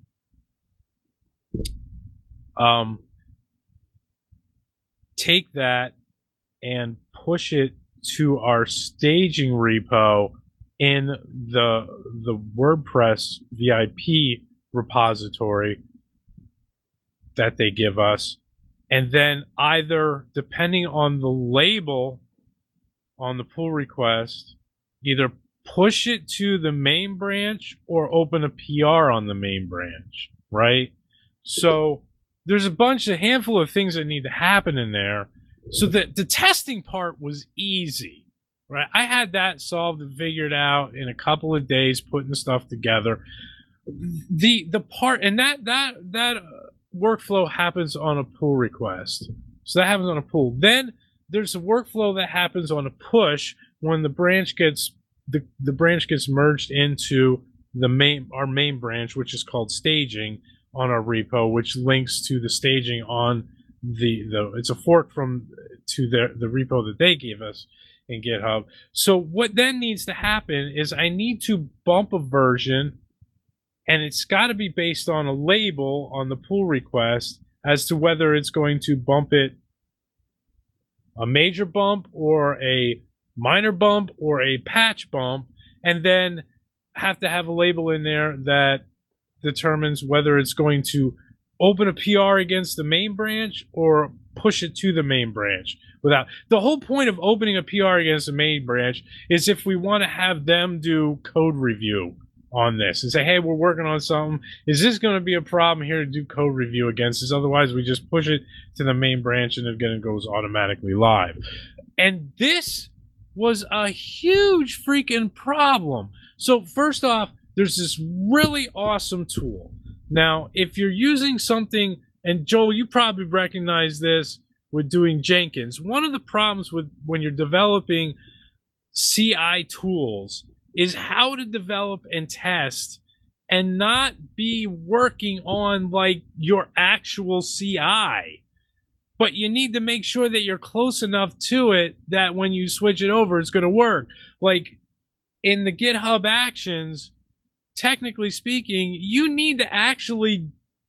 take that and push it to our staging repo in the WordPress VIP repository that they give us, and then either, depending on the label on the pull request, either push it to the main branch or open a PR on the main branch, right? So there's a handful of things that need to happen in there. So the testing part was easy, right? I had that solved and figured out in a couple of days, putting the stuff together. The part, and that workflow happens on a pull request. So that happens on a pull. Then there's a workflow that happens on a push when the branch gets the branch gets merged into our main branch, which is called staging on our repo, which links to the staging on it's a fork to the repo that they gave us in GitHub. So what then needs to happen is I need to bump a version, and it's got to be based on a label on the pull request as to whether it's going to bump it a major bump or a minor bump or a patch bump, and then have to have a label in there that determines whether it's going to open a PR against the main branch or push it to the main branch. The whole point of opening a PR against the main branch is if we want to have them do code review on this and say, hey, we're working on something. Is this going to be a problem here to do code review against this? Otherwise, we just push it to the main branch and again, it goes automatically live. And this was a huge freaking problem. So first off, there's this really awesome tool. Now, if you're using something, and Joel, you probably recognize this with doing Jenkins. One of the problems with when you're developing CI tools is how to develop and test and not be working on like your actual CI. But you need to make sure that you're close enough to it that when you switch it over, it's going to work. Like in the GitHub Actions, technically speaking, you need to actually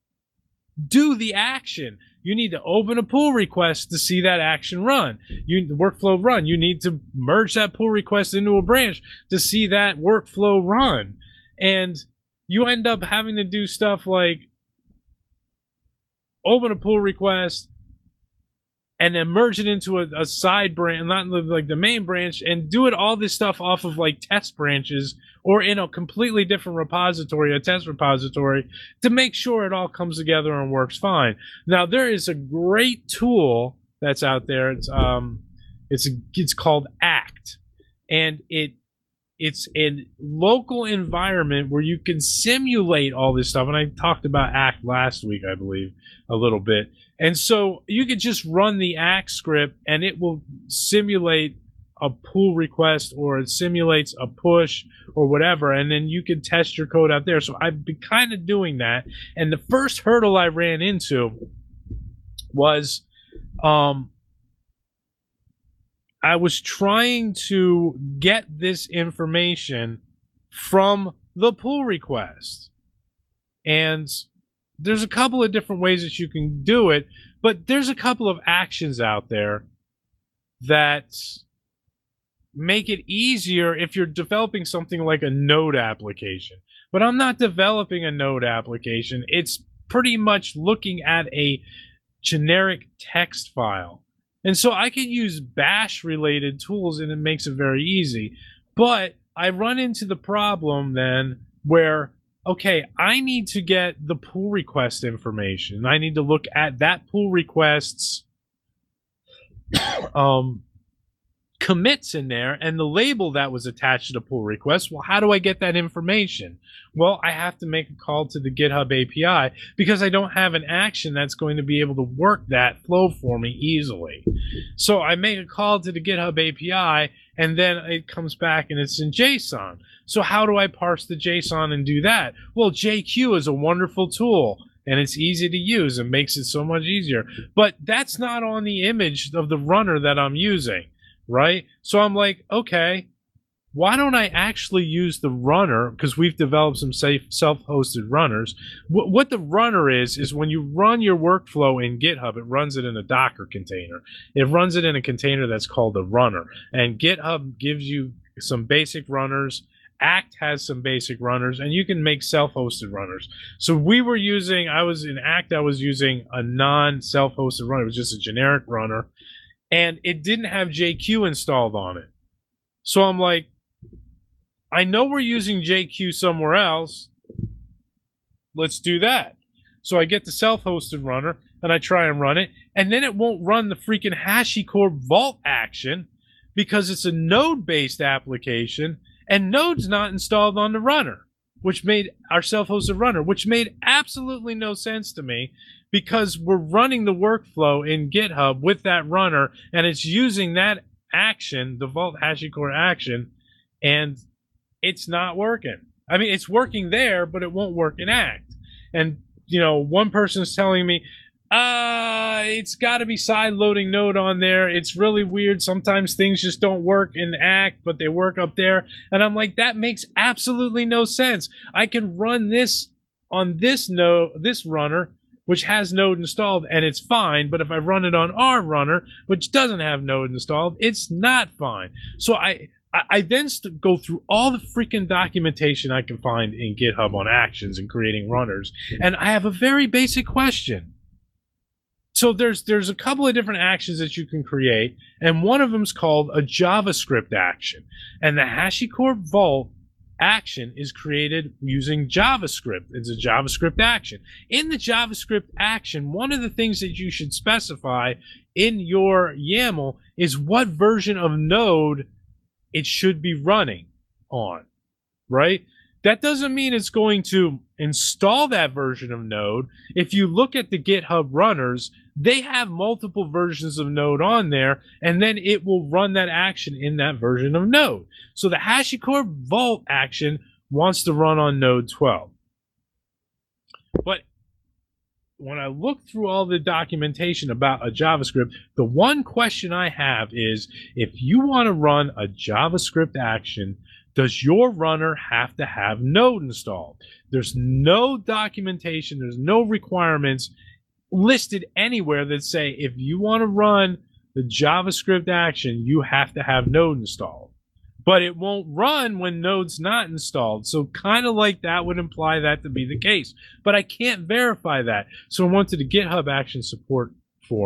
do the action. You need to open a pull request to see that action run. The workflow run. You need to merge that pull request into a branch to see that workflow run. And you end up having to do stuff like open a pull request, and then merge it into a side branch, not like the main branch, and do it all this stuff off of like test branches or in a completely different repository, a test repository, to make sure it all comes together and works fine. Now there is a great tool that's out there. It's called ACT, and it's a local environment where you can simulate all this stuff. And I talked about ACT last week, I believe, a little bit. And so you can just run the ACT script and it will simulate a pull request, or it simulates a push or whatever, and then you can test your code out there. So I've been kind of doing that. And the first hurdle I ran into was I was trying to get this information from the pull request. And there's a couple of different ways that you can do it, but there's a couple of actions out there that make it easier if you're developing something like a Node application. But I'm not developing a Node application. It's pretty much looking at a generic text file. And so I can use Bash related tools and it makes it very easy. But I run into the problem then where, okay, I need to get the pull request information. I need to look at that pull request's commits in there and the label that was attached to the pull request. Well, how do I get that information? Well, I have to make a call to the GitHub API because I don't have an action that's going to be able to work that flow for me easily. So I make a call to the GitHub API and then it comes back and it's in JSON. So how do I parse the JSON and do that? Well, JQ is a wonderful tool and it's easy to use and makes it so much easier. But that's not on the image of the runner that I'm using. Right? So I'm like, okay, why don't I actually use the runner? Because we've developed some safe self-hosted runners. What the runner is when you run your workflow in GitHub, it runs it in a Docker container. It runs it in a container that's called a runner. And GitHub gives you some basic runners. ACT has some basic runners, and you can make self-hosted runners. So I was in ACT, I was using a non-self-hosted runner. It was just a generic runner. And it didn't have JQ installed on it. So I'm like, I know we're using JQ somewhere else. Let's do that. So I get the self-hosted runner, and I try and run it. And then it won't run the freaking HashiCorp Vault action because it's a Node-based application, and Node's not installed on the runner, which made our self-hosted runner, which made absolutely no sense to me. Because we're running the workflow in GitHub with that runner, and it's using that action, the Vault HashiCorp action, and it's not working. I mean, it's working there, but it won't work in ACT. And, one person's telling me, it's got to be side-loading Node on there. It's really weird. Sometimes things just don't work in ACT, but they work up there. And I'm like, that makes absolutely no sense. I can run this on this runner, which has Node installed, and it's fine. But if I run it on our runner, which doesn't have Node installed, it's not fine. So I then go through all the freaking documentation I can find in GitHub on actions and creating runners, and I have a very basic question. So there's a couple of different actions that you can create, and one of them is called a JavaScript action. And the HashiCorp Vault action is created using JavaScript. It's a JavaScript action. In the JavaScript action, one of the things that you should specify in your YAML is what version of Node it should be running on, right? That doesn't mean it's going to install that version of Node. If you look at the GitHub runners, they have multiple versions of Node on there, and then it will run that action in that version of Node. So the HashiCorp Vault action wants to run on Node 12. But when I look through all the documentation about a JavaScript, the one question I have is, if you want to run a JavaScript action, does your runner have to have Node installed? There's no documentation, there's no requirements listed anywhere that say if you want to run the JavaScript action, you have to have Node installed. But it won't run when Node's not installed. So kind of like that would imply that to be the case. But I can't verify that. So I went to the GitHub Action Support forum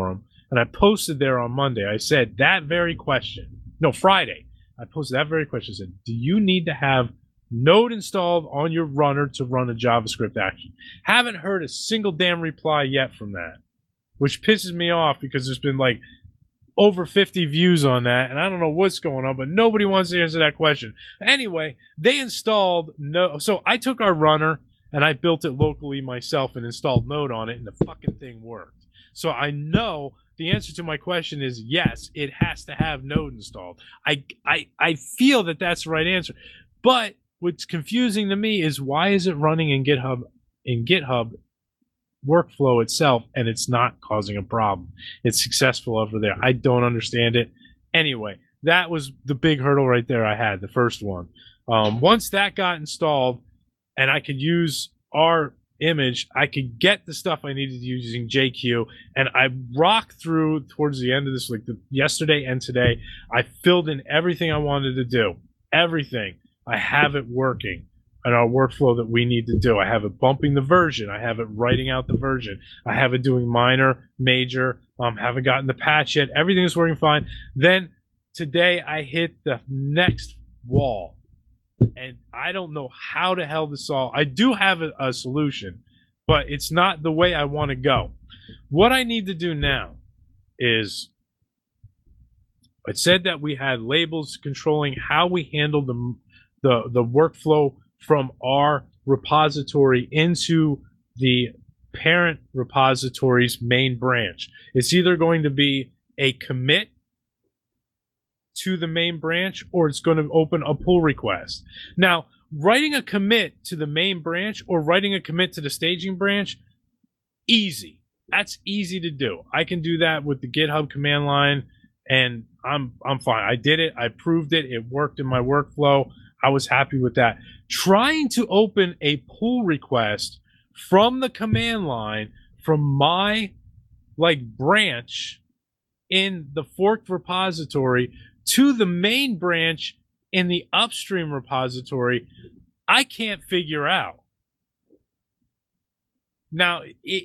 and I posted there on Monday. I said that very question. No, Friday. I posted that very question. I said, do you need to have Node installed on your runner to run a JavaScript action? Haven't heard a single damn reply yet from that, which pisses me off because there's been like over 50 views on that, and I don't know what's going on, but nobody wants to answer that question. Anyway, they installed Node. So I took our runner and I built it locally myself and installed Node on it, and the fucking thing worked. So I know the answer to my question is yes, it has to have Node installed. I feel that that's the right answer. But what's confusing to me is why is it running in GitHub workflow itself and it's not causing a problem? It's successful over there. I don't understand it. Anyway, that was the big hurdle right there I had, the first one. Once that got installed and I could use our image, I could get the stuff I needed to use using JQ, and I rocked through towards the end of this, like yesterday and today. I filled in everything I wanted to do. Everything. I have it working in our workflow that we need to do. I have it bumping the version. I have it writing out the version. I have it doing minor, major. Haven't gotten the patch yet. Everything is working fine. Then today I hit the next wall. And I don't know how the hell to solve. I do have a solution, but it's not the way I want to go. What I need to do now is, it said that we had labels controlling how we handle the workflow from our repository into the parent repository's main branch. It's either going to be a commit to the main branch, or it's going to open a pull request. Now, writing a commit to the main branch or writing a commit to the staging branch, easy. That's easy to do. I can do that with the GitHub command line, and I'm fine. I did it. I proved it. It worked in my workflow. I was happy with that. Trying to open a pull request from the command line from my branch in the forked repository to the main branch in the upstream repository, I can't figure out. Now,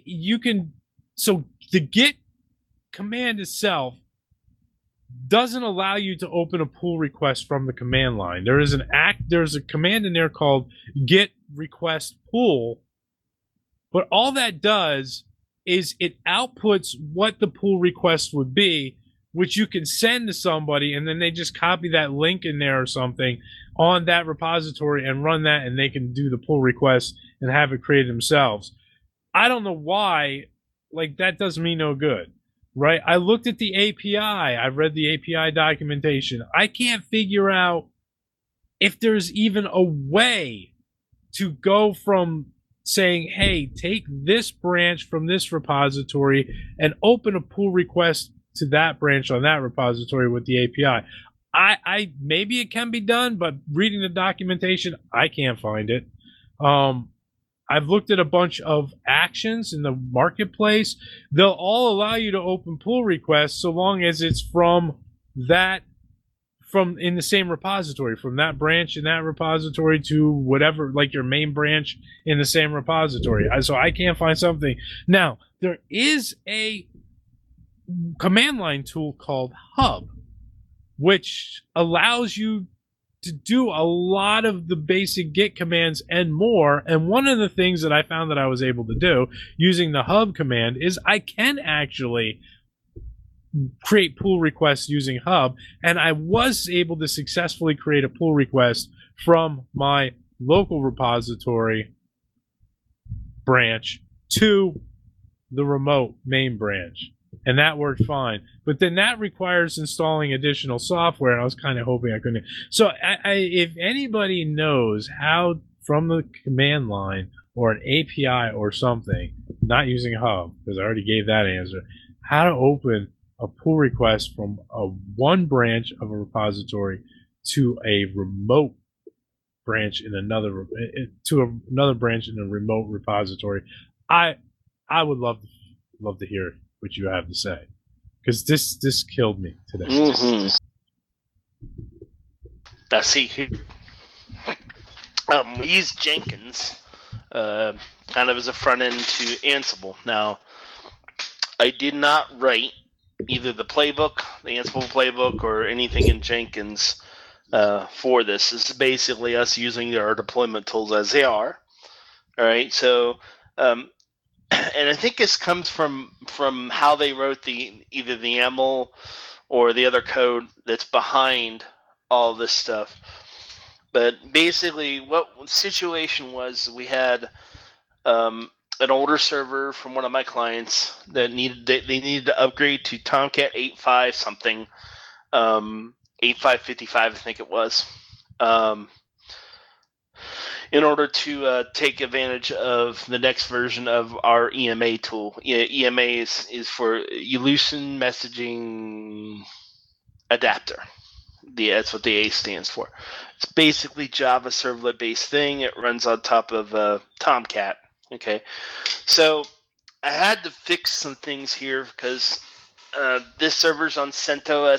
so the git command itself doesn't allow you to open a pull request from the command line. There's a command in there called git request pull, but all that does is it outputs what the pull request would be, which you can send to somebody, and then they just copy that link in there or something on that repository and run that, and they can do the pull request and have it created themselves. I don't know why, that does me no good, right? I looked at the API. I read the API documentation. I can't figure out if there's even a way to go from saying, hey, take this branch from this repository and open a pull request to that branch on that repository with the API. I maybe it can be done, but reading the documentation, I can't find it. I've looked at a bunch of actions in the marketplace. They'll all allow you to open pull requests so long as it's from in the same repository, from that branch in that repository to whatever, your main branch in the same repository. So I can't find something. Now, there is a command line tool called Hub, which allows you to do a lot of the basic Git commands and more. And one of the things that I found that I was able to do using the Hub command is I can actually create pull requests using Hub, and I was able to successfully create a pull request from my local repository branch to the remote main branch. And that worked fine. But then that requires installing additional software, and I was kind of hoping I couldn't. So if anybody knows how, from the command line or an API or something, not using Hub, because I already gave that answer, how to open a pull request from one branch of a repository to a remote branch in another branch in a remote repository, I would love to hear what you have to say, because this killed me today. Mm-hmm. Now, see, we use Jenkins kind of as a front end to Ansible. Now, I did not write either the playbook, the Ansible playbook, or anything in Jenkins for this. This is basically us using our deployment tools as they are. All right, so and I think this comes from how they wrote either the YAML or the other code that's behind all this stuff. But basically, what the situation was, we had an older server from one of my clients that needed to upgrade to Tomcat 8.5 something, 8.555 I think it was, in order to take advantage of the next version of our EMA tool. EMA is for Elucin Messaging Adapter. That's what the A stands for. It's basically Java servlet-based thing. It runs on top of Tomcat. Okay, so I had to fix some things here because this server's on CentOS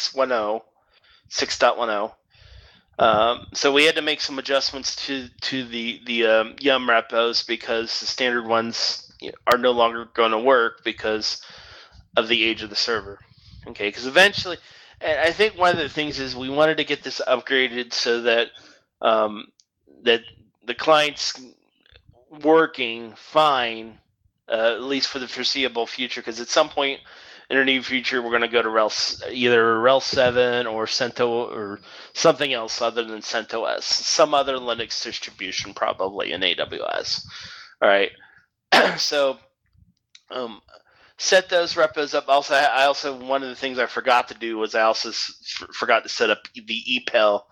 6.10. So we had to make some adjustments to the Yum repos because the standard ones are no longer going to work because of the age of the server. Okay, because eventually, and I think one of the things is we wanted to get this upgraded so that that the client's working fine, at least for the foreseeable future, because at some point in the near future we're going to go to either RHEL 7 or CentOS or something else other than CentOS, some other Linux distribution probably in AWS. All right, so set those repos up. I also one of the things I forgot to do was I also forgot to set up the EPEL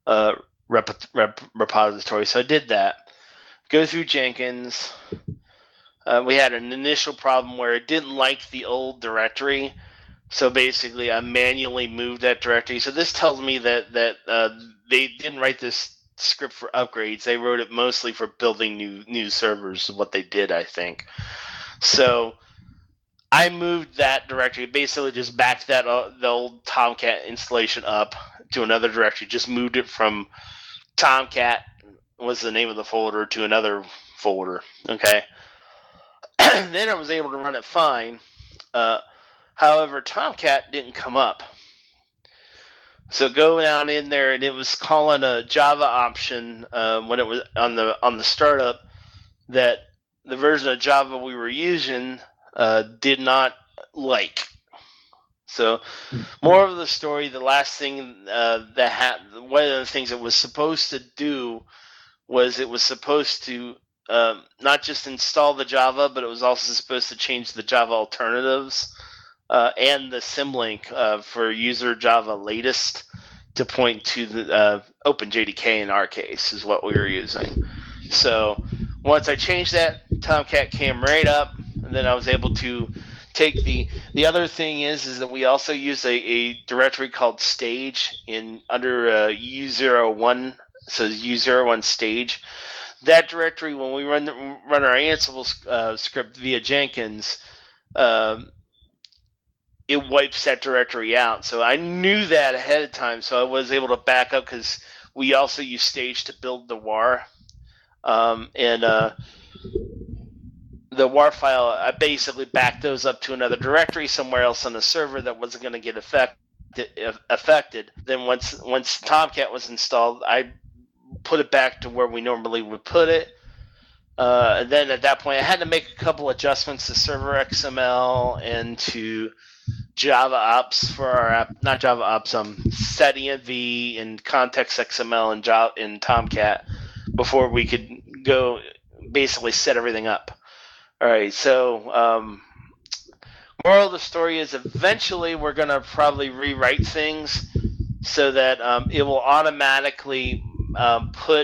repository, so I did that. Go through Jenkins. We had an initial problem where it didn't like the old directory, so basically I manually moved that directory. So this tells me that they didn't write this script for upgrades. They wrote it mostly for building new servers, is what they did, I think. So I moved that directory, basically just backed the old Tomcat installation up to another directory, just moved it from Tomcat was the name of the folder to another folder. Okay. Then I was able to run it fine. However, Tomcat didn't come up. So go down in there, and it was calling a Java option when it was on the startup that the version of Java we were using did not like. So, more of the story. The last thing one of the things it was supposed to do was it was supposed to not just install the Java, but it was also supposed to change the Java alternatives and the symlink for user Java latest to point to the OpenJDK in our case is what we were using. So once I changed that, Tomcat came right up, and then I was able to take the other thing is that we also use a directory called stage under U01, so U01 stage. That directory, when we run our Ansible script via Jenkins, it wipes that directory out. So I knew that ahead of time, so I was able to back up because we also use Stage to build the WAR. The WAR file, I basically backed those up to another directory somewhere else on the server that wasn't going to get affected. Then once Tomcat was installed, I put it back to where we normally would put it. And then at that point, I had to make a couple adjustments to server XML and to Java ops for our app, not Java ops, setenv and context XML in Tomcat before we could go basically set everything up. All right, so moral of the story is eventually we're going to probably rewrite things so that it will automatically put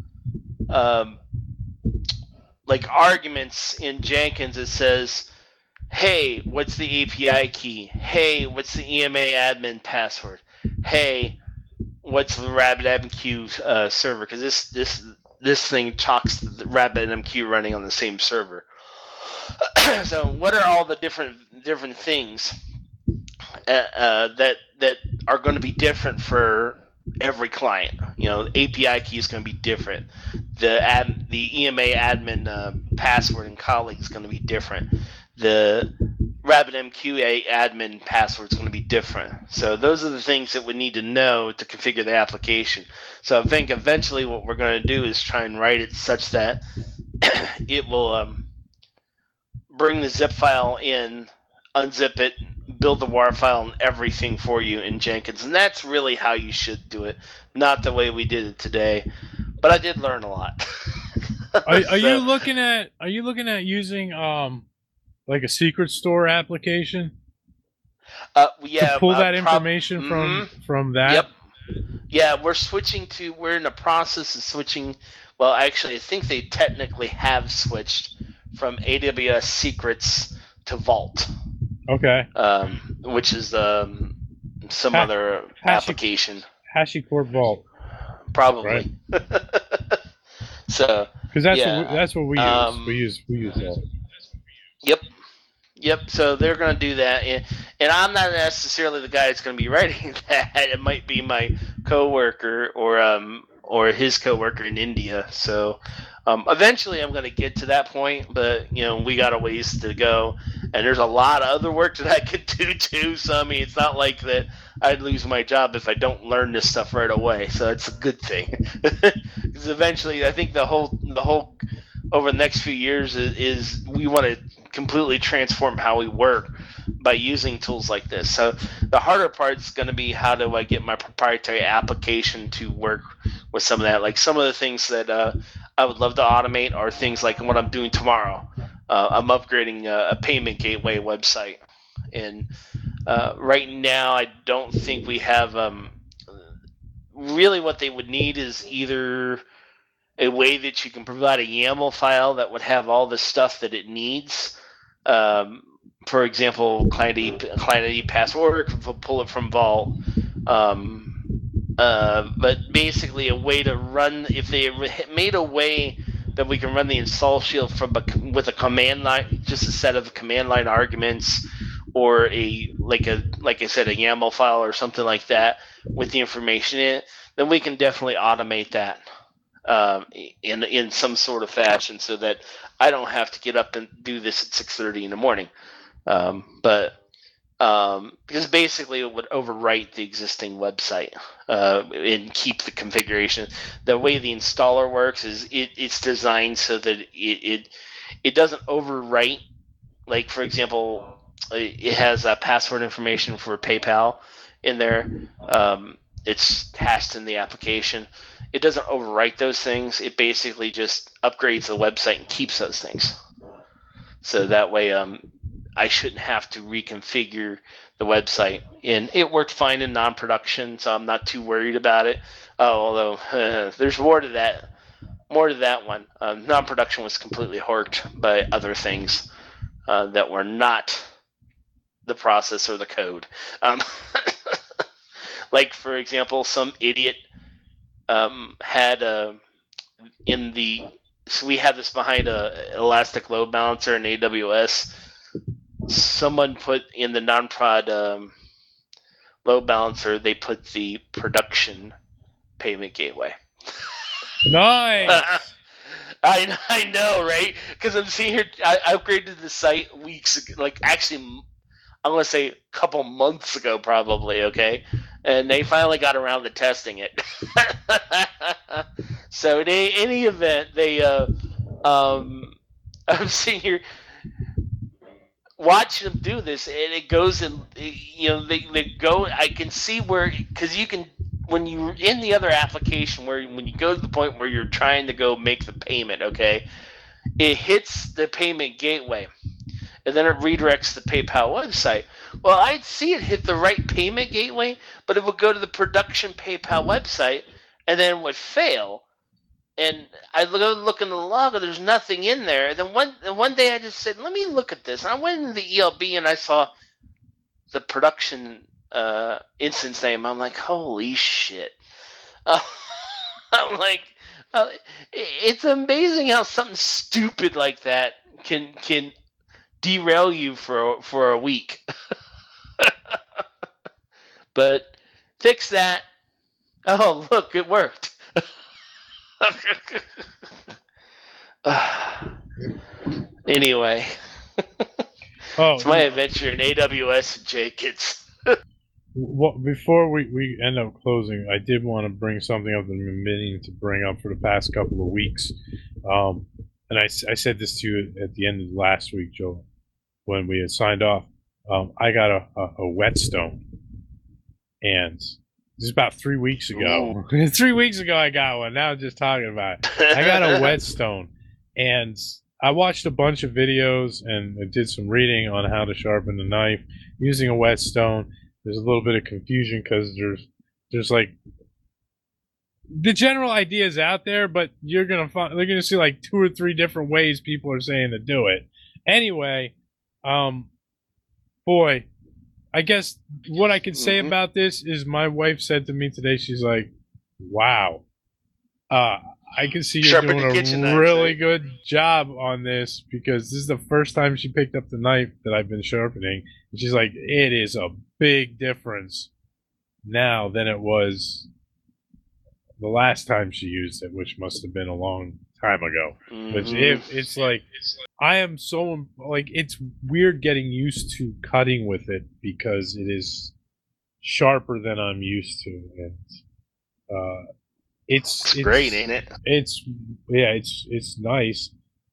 like arguments in Jenkins that says, hey, what's the API key? Hey, what's the EMA admin password? Hey, what's the RabbitMQ server? Because this thing chalks the RabbitMQ running on the same server. So what are all the different things that are going to be different for every client? You know, the API key is going to be different. The EMA admin password and colleague is going to be different. The RabbitMQ admin password is going to be different. So those are the things that we need to know to configure the application. So I think eventually what we're going to do is try and write it such that it will bring the zip file in, unzip it, build the WAR file and everything for you in Jenkins. And that's really how you should do it, not the way we did it today. But I did learn a lot. Are you looking at using like a secret store application? Yeah, to pull that information from that? Yep. Yeah, we're in the process of switching. Well, actually, I think they technically have switched from AWS Secrets to Vault. Okay. Which is some other application. HashiCorp Vault. Probably. Right. So. Because that's what we use. We use Vault. Yep. So they're going to do that, and I'm not necessarily the guy that's going to be writing that. It might be my coworker or his coworker in India. So eventually, I'm going to get to that point, but we got a ways to go, and there's a lot of other work that I could do too. So I mean, it's not like that I'd lose my job if I don't learn this stuff right away. So it's a good thing, because eventually, I think the whole over the next few years is we want to completely transform how we work by using tools like this. So the harder part is going to be, how do I get my proprietary application to work with some of that? Like some of the things that I would love to automate are things like what I'm doing tomorrow. I'm upgrading a payment gateway website, and right now I don't think we have really what they would need is either a way that you can provide a YAML file that would have all the stuff that it needs. For example, client ID password, pull it from Vault. But basically a way to run, if they made a way that we can run the install shield with a command line, just a set of command line arguments, or like I said, a YAML file or something like that with the information in it, then we can definitely automate that in some sort of fashion, so that I don't have to get up and do this at 6:30 in the morning. Because basically it would overwrite the existing website and keep the configuration. The way the installer works is it's designed so that it doesn't overwrite. Like, for example, it has password information for PayPal in there. It's hashed in the application. It doesn't overwrite those things. It basically just upgrades the website and keeps those things. So that way I shouldn't have to reconfigure the website. And it worked fine in non-production, so I'm not too worried about it. Although there's more to that one. Non-production was completely horked by other things that were not the process or the code. Like, for example, some idiot had so we had this behind a Elastic Load Balancer in AWS. Someone put in the non-prod load balancer, they put the production payment gateway. Nice. I know, right? Because I'm seeing here, I upgraded the site weeks ago, like actually, I'm going to say a couple months ago probably, okay? And they finally got around to testing it. So in any event, I'm seeing here, watch them do this, and it goes and they go. I can see where, because you can, when you're in the other application, when you go to the point where you're trying to go make the payment, okay, it hits the payment gateway, and then it redirects the PayPal website. Well, I'd see it hit the right payment gateway, but it would go to the production PayPal website, and then it would fail. And I look in the log, and there's nothing in there. And then one day I just said, let me look at this. And I went into the ELB, and I saw the production instance name. I'm like, holy shit. I'm like, it's amazing how something stupid like that can derail you for a week. But fix that. Oh, look, it worked. Anyway, Oh, It's my adventure in AWS and Jenkins. well, before we end up closing, I did want to bring something up that I've been meaning to bring up for the past couple of weeks. And I said this to you at the end of last week, Joe, when we had signed off. I got a whetstone, and this is about 3 weeks ago. 3 weeks ago, I got one. Now I'm just talking about it. I got a whetstone, and I watched a bunch of videos and I did some reading on how to sharpen a knife using a whetstone. There's a little bit of confusion because there's like the general idea is out there, but you're gonna see like 2 or 3 different ways people are saying to do it. Anyway, boy, I guess what I can say about this is my wife said to me today, she's like, "Wow, I can see you're doing a really good job on this because this is the first time she picked up the knife that I've been sharpening." And she's like, "It is a big difference now than it was the last time she used it, which must have been a long time ago." Which it's like, I am so like, it's weird getting used to cutting with it because it is sharper than I'm used to, and it's great, ain't it? It's nice.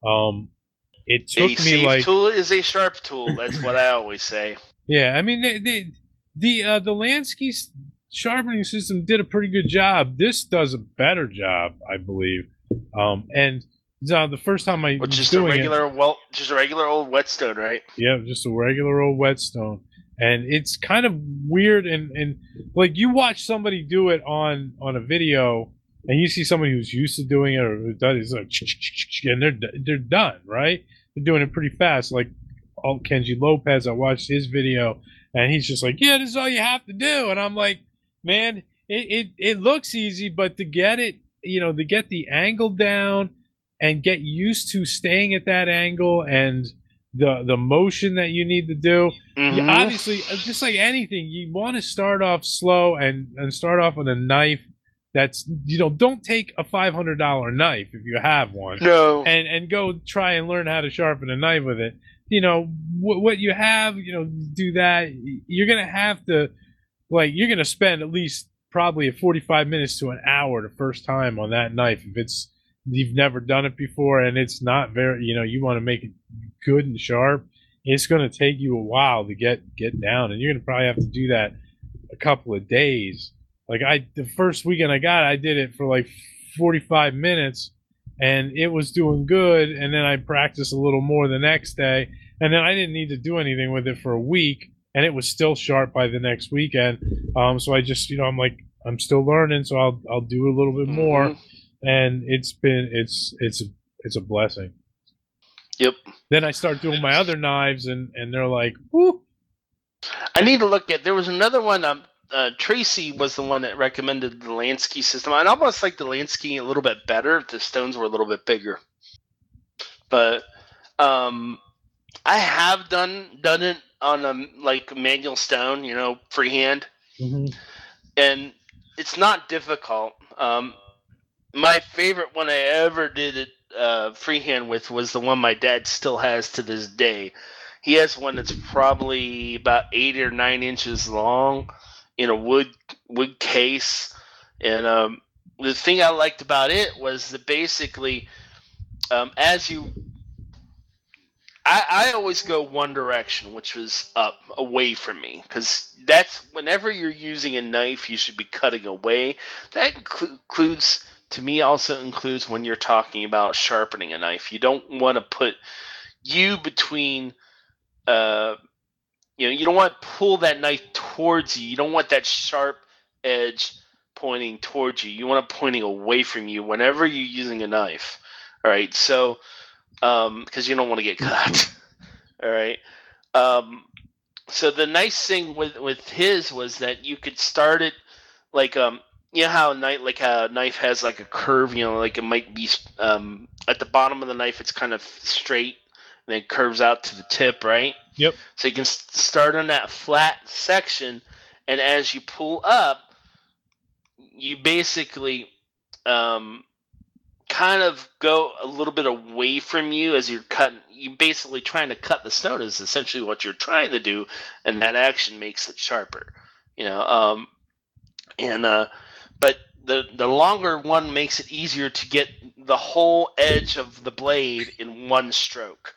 It took a me safe like tool is a sharp tool. That's what I always say. Yeah, I mean the Lansky sharpening system did a pretty good job. This does a better job, I believe. And the first time I was just doing just a regular old whetstone, right? Yeah, just a regular old whetstone. And it's kind of weird and like you watch somebody do it on a video and you see somebody who's used to doing it or who does it, it's like and they're done, right? They're doing it pretty fast. Like Kenji Lopez, I watched his video and he's just like, "Yeah, this is all you have to do." And I'm like, man, it looks easy, but to get it, to get the angle down and get used to staying at that angle and the motion that you need to do, you obviously, just like anything, you want to start off slow and start off with a knife that's, don't take a $500 knife if you have one. No. And go try and learn how to sharpen a knife with it. What you have, do that. You're going to have to, you're going to spend at least probably 45 minutes to an hour the first time on that knife. If you've never done it before and it's not very, you want to make it good and sharp, it's going to take you a while to get down. And you're going to probably have to do that a couple of days. The first weekend I did it for 45 minutes and it was doing good. And then I practiced a little more the next day. And then I didn't need to do anything with it for a week. And it was still sharp by the next weekend. So I just, I'm still learning. So I'll do a little bit more. And it's a blessing. Yep. Then I start doing my other knives and they're like, whoo. I need to look at, there was another one, Tracy was the one that recommended the Lansky system. I almost like the Lansky a little bit better. The stones were a little bit bigger. But I have done it on a manual stone, freehand. And it's not difficult. My favorite one I ever did it freehand with was the one my dad still has to this day. He has one that's probably about 8 or 9 inches long in a wood case. And the thing I liked about it was that basically I always go one direction, which was up, away from me, because that's whenever you're using a knife, you should be cutting away. That includes, to me, also includes when you're talking about sharpening a knife. You don't want to put you between, you don't want to pull that knife towards you. You don't want that sharp edge pointing towards you. You want it pointing away from you whenever you're using a knife. All right, so because you don't want to get cut. All right. So the nice thing with his was that you could start it how a knife has a curve. It might be at the bottom of the knife, it's kind of straight and then curves out to the tip, right? Yep. So you can start on that flat section, and as you pull up, you basically kind kind of go a little bit away from you as you're cutting. You basically trying to cut the stone is essentially what you're trying to do, and that action makes it sharper. But the longer one makes it easier to get the whole edge of the blade in one stroke.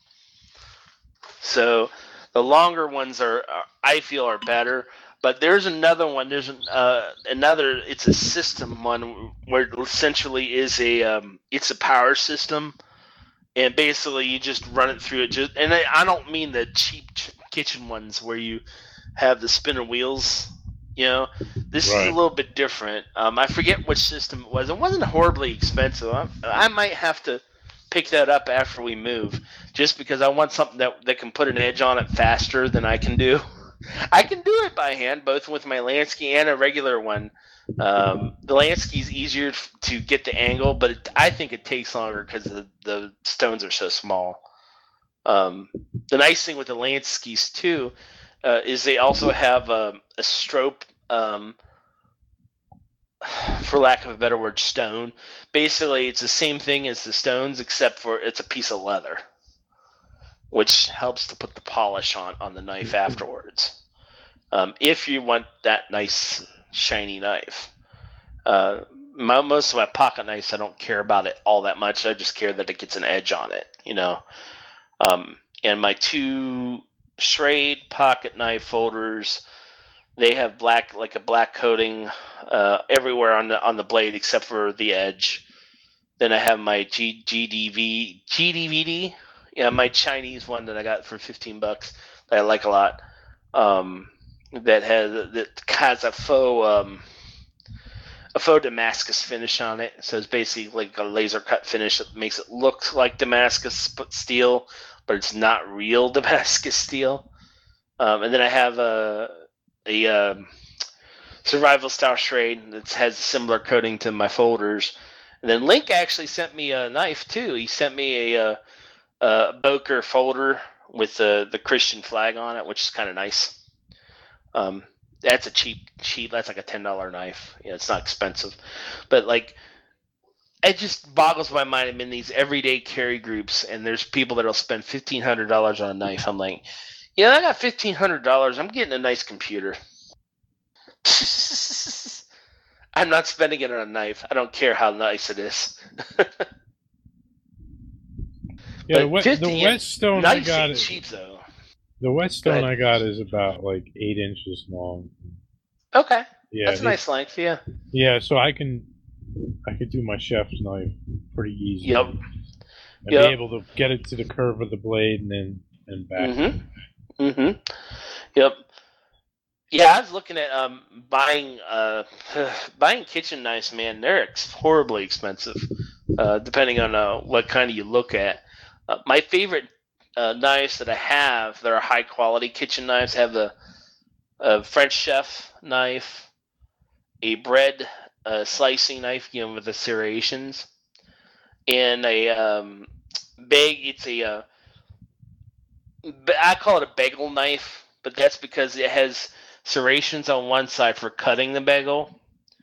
So the longer ones I feel are better. But there's another one. There's another. It's a system one where it essentially is it's a power system, and basically you just run it through it. And I don't mean the cheap kitchen ones where you have the spinner wheels. This is a little bit different. I forget which system it was. It wasn't horribly expensive. I might have to pick that up after we move, just because I want something that can put an edge on it faster than I can do. I can do it by hand, both with my Lansky and a regular one. The Lansky is easier to get the angle, but I think it takes longer because the stones are so small. The nice thing with the Lanskys, too, is they also have a strobe, for lack of a better word, stone. Basically, it's the same thing as the stones, except for it's a piece of leather, which helps to put the polish on the knife afterwards. If you want that nice, shiny knife. Most of my pocket knives, I don't care about it all that much. I just care that it gets an edge on it, And my 2 Schrade pocket knife holders, they have a black coating everywhere on the blade except for the edge. Then I have my GDVD. Yeah, my Chinese one that I got for $15 that I like a lot. That has a faux Damascus finish on it. So it's basically like a laser cut finish that makes it look like Damascus steel, but it's not real Damascus steel. And then I have a survival style Schrade that has a similar coating to my folders. And then Link actually sent me a knife too. He sent me a Boker folder with the Christian flag on it, which is kind of nice. That's a cheap. That's like a $10 knife. It's not expensive, but it just boggles my mind. I'm in these everyday carry groups, and there's people that'll spend $1,500 on a knife. I'm like, I got $1,500. I'm getting a nice computer. I'm not spending it on a knife. I don't care how nice it is. Yeah, the whetstone I got is cheap though. The whetstone I got is about 8 inches long. Okay. Yeah, that's a nice length. Yeah. Yeah, so I could do my chef's knife pretty easy. Yep. Be able to get it to the curve of the blade and back. Mm-hmm. Yep. Yeah, I was looking at buying kitchen knives. Man, they're horribly expensive, depending on what kind of you look at. My favorite knives that I have that are high quality kitchen knives have a French chef knife, a bread slicing knife, with the serrations, and a it's a I call it a bagel knife, but that's because it has serrations on one side for cutting the bagel,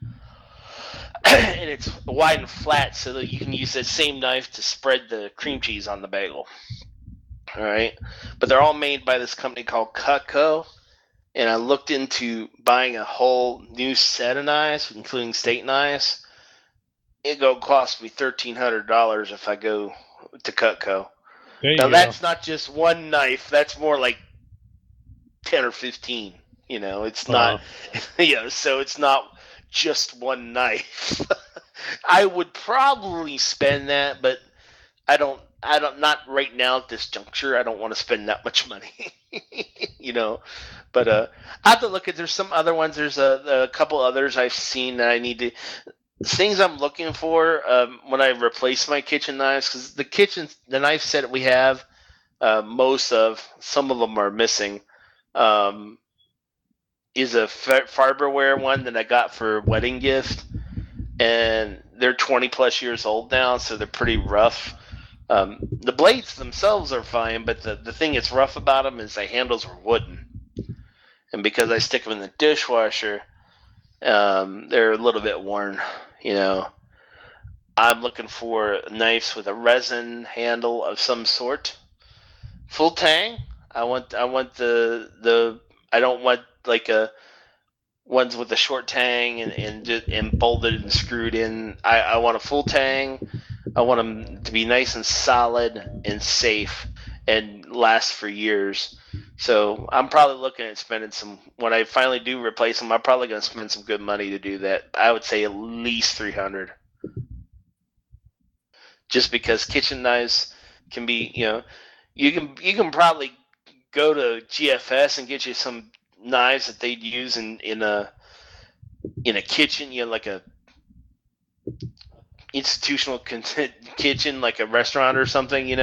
and it's wide and flat so that you can use that same knife to spread the cream cheese on the bagel. All right, but they're all made by this company called Cutco, and I looked into buying a whole new set of knives, including steak knives. It go cost me $1,300 if I go to Cutco. Now that's not just one knife; that's more like 10 or 15. It's not. So it's not just one knife. I would probably spend that, but I don't. Not right now at this juncture. I don't want to spend that much money. But I have to look at. There's some other ones. There's a couple others I've seen that I need to. Things I'm looking for when I replace my kitchen knives, because the knife set we have, some of them are missing. Is a Farberware one that I got for a wedding gift, and they're 20 plus years old now, so they're pretty rough. The blades themselves are fine, but the thing that's rough about them is the handles are wooden, and because I stick them in the dishwasher, they're a little bit worn. I'm looking for knives with a resin handle of some sort. Full tang. I want the I don't want like a ones with a short tang and bolted and screwed in. I want a full tang. I want them to be nice and solid and safe and last for years. So I'm probably looking at spending some. When I finally do replace them, I'm probably going to spend some good money to do that. I would say at least $300. Just because kitchen knives can be, you can probably go to GFS and get you some knives that they'd use in a kitchen, like a institutional kitchen, like a restaurant or something,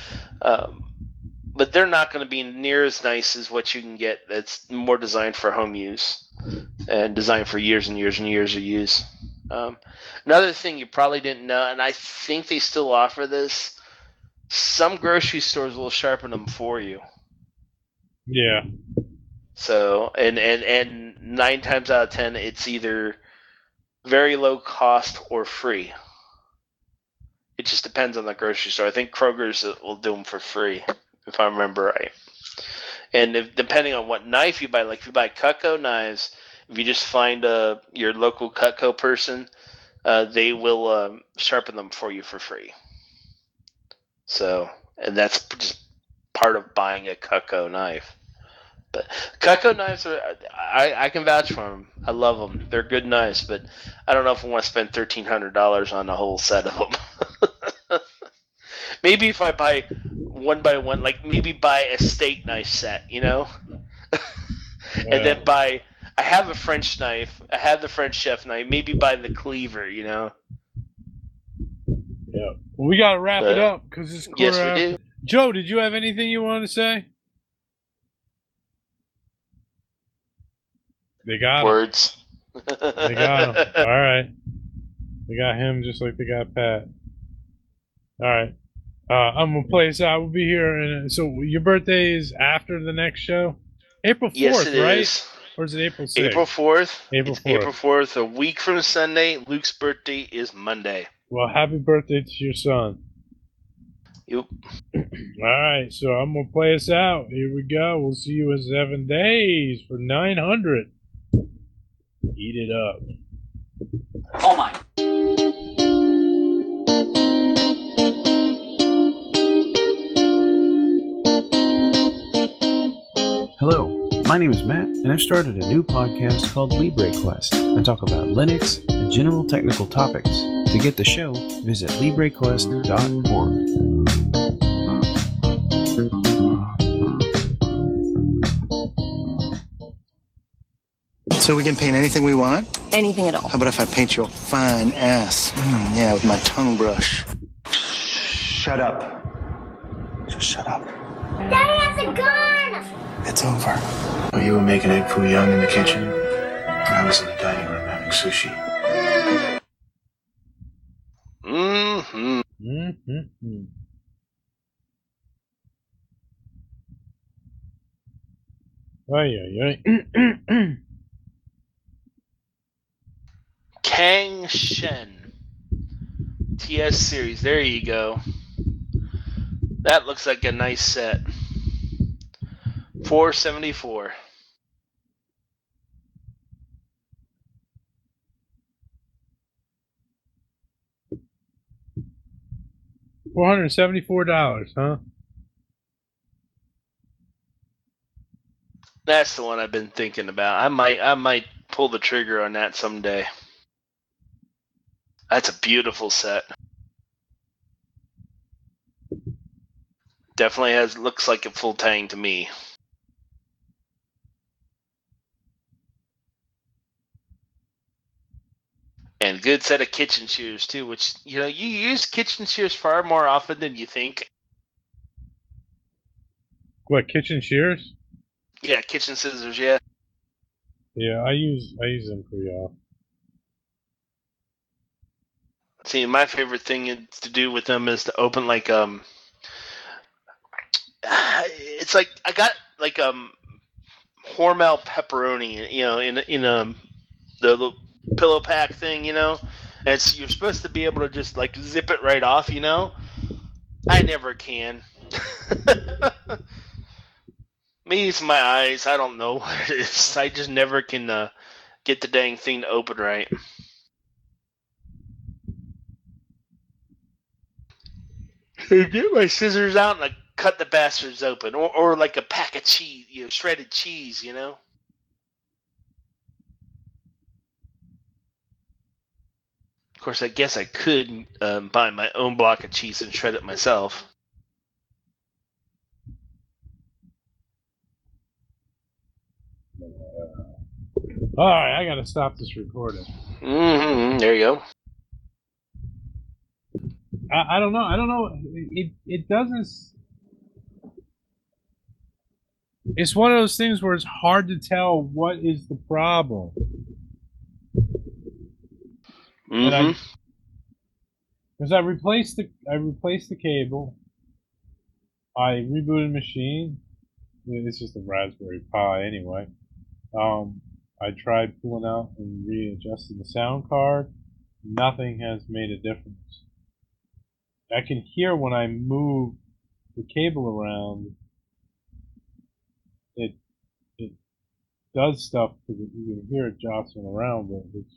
but they're not going to be near as nice as what you can get that's more designed for home use and designed for years and years and years of use. Another thing you probably didn't know, and I think they still offer this, some grocery stores will sharpen them for you. Yeah. So, and 9 times out of 10, it's either very low cost or free. It just depends on the grocery store. I think Kroger's will do them for free, if I remember right. And depending on what knife you buy, like if you buy Cutco knives, if you just find your local Cutco person, they will sharpen them for you for free. So, and that's just part of buying a Cutco knife. But Cutco knives I can vouch for them. I love them. They're good knives, but I don't know if I want to spend $1,300 on a whole set of them. Maybe if I buy one by one, like maybe buy a steak knife set, and then buy. I have a French knife. I have the French chef knife. Maybe buy the cleaver, Yeah. Well, we gotta wrap it up because it's yes, we do. Joe, did you have anything you wanted to say? They got words. They got him. All right. They got him just like they got Pat. All right. I'm gonna play this out. We'll be here, and so your birthday is after the next show, April 4th, yes, it right? is. Or is it April 6th? April 4th. April 4th. April 4th. A week from Sunday. Luke's birthday is Monday. Well, happy birthday to your son. Yep. All right, so I'm gonna play us out. Here we go. We'll see you in 7 days for 900. Eat it up. Oh my. Hello, my name is Matt, and I've started a new podcast called LibreQuest. I talk about Linux and general technical topics. To get the show, visit LibreQuest.org. So we can paint anything we want? Anything at all. How about if I paint your fine ass? Yeah, with my tongue brush. Shut up. Just shut up. Daddy has a gun! It's over. While you were making egg foo young in the kitchen, I was in the dining room having sushi. Mm-hmm. Mm-hmm. Ay. Kang Shen TS series. There you go. That looks like a nice set. $474. $474, huh? That's the one I've been thinking about. I might pull the trigger on that someday. That's a beautiful set. Definitely looks like a full tang to me. And good set of kitchen shears too, which you use kitchen shears far more often than you think. What, kitchen shears? Yeah, kitchen scissors, yeah. Yeah, I use them pretty often. See, my favorite thing to do with them is to open it's like I got Hormel pepperoni, in the pillow pack thing, You're supposed to be able to just like zip it right off, you know. I never can. Maybe it's my eyes. I don't know what it is. I just never can get the dang thing to open right. I get my scissors out and I cut the bastards open, or like a pack of cheese, shredded cheese, Of course, I guess I could buy my own block of cheese and shred it myself. All right, I gotta stop this recording. There you go. I don't know. It doesn't. It's one of those things where it's hard to tell what is the problem. Because I replaced the cable. I rebooted the machine. It's just a Raspberry Pi anyway. I tried pulling out and readjusting the sound card. Nothing has made a difference. I can hear when I move the cable around. It does stuff because you can hear it jostling around, but it's.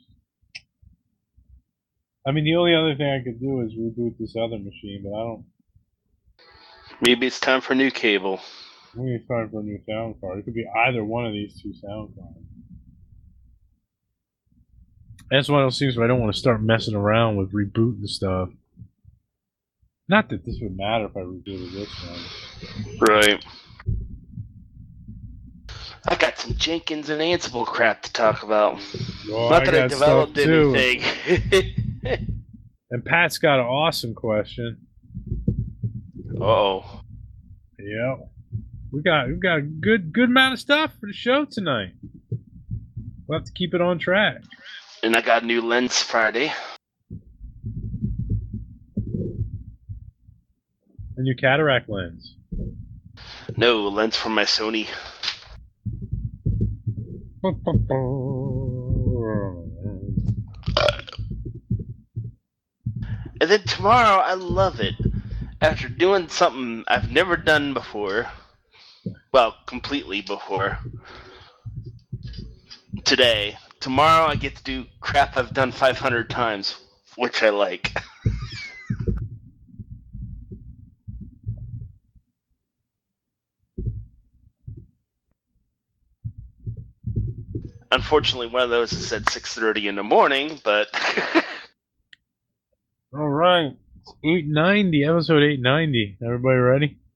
I mean, the only other thing I could do is reboot this other machine, but I don't. Maybe it's time for a new cable. Maybe it's time for a new sound card. It could be either one of these two sound cards. That's one of those things where I don't want to start messing around with rebooting stuff. Not that this would matter if I rebooted this one. Right. I got some Jenkins and Ansible crap to talk about. Oh, Not that I developed anything. And Pat's got an awesome question. Uh-oh. Yeah. We've got a good amount of stuff for the show tonight. We'll have to keep it on track. And I got a new lens Friday. A new cataract lens. No, lens for my Sony. And then tomorrow, I love it. After doing something I've never done before, well, completely before, today, tomorrow I get to do crap I've done 500 times, which I like. Unfortunately, one of those is at 6:30 in the morning, but... All right. 890, episode 890. Everybody ready?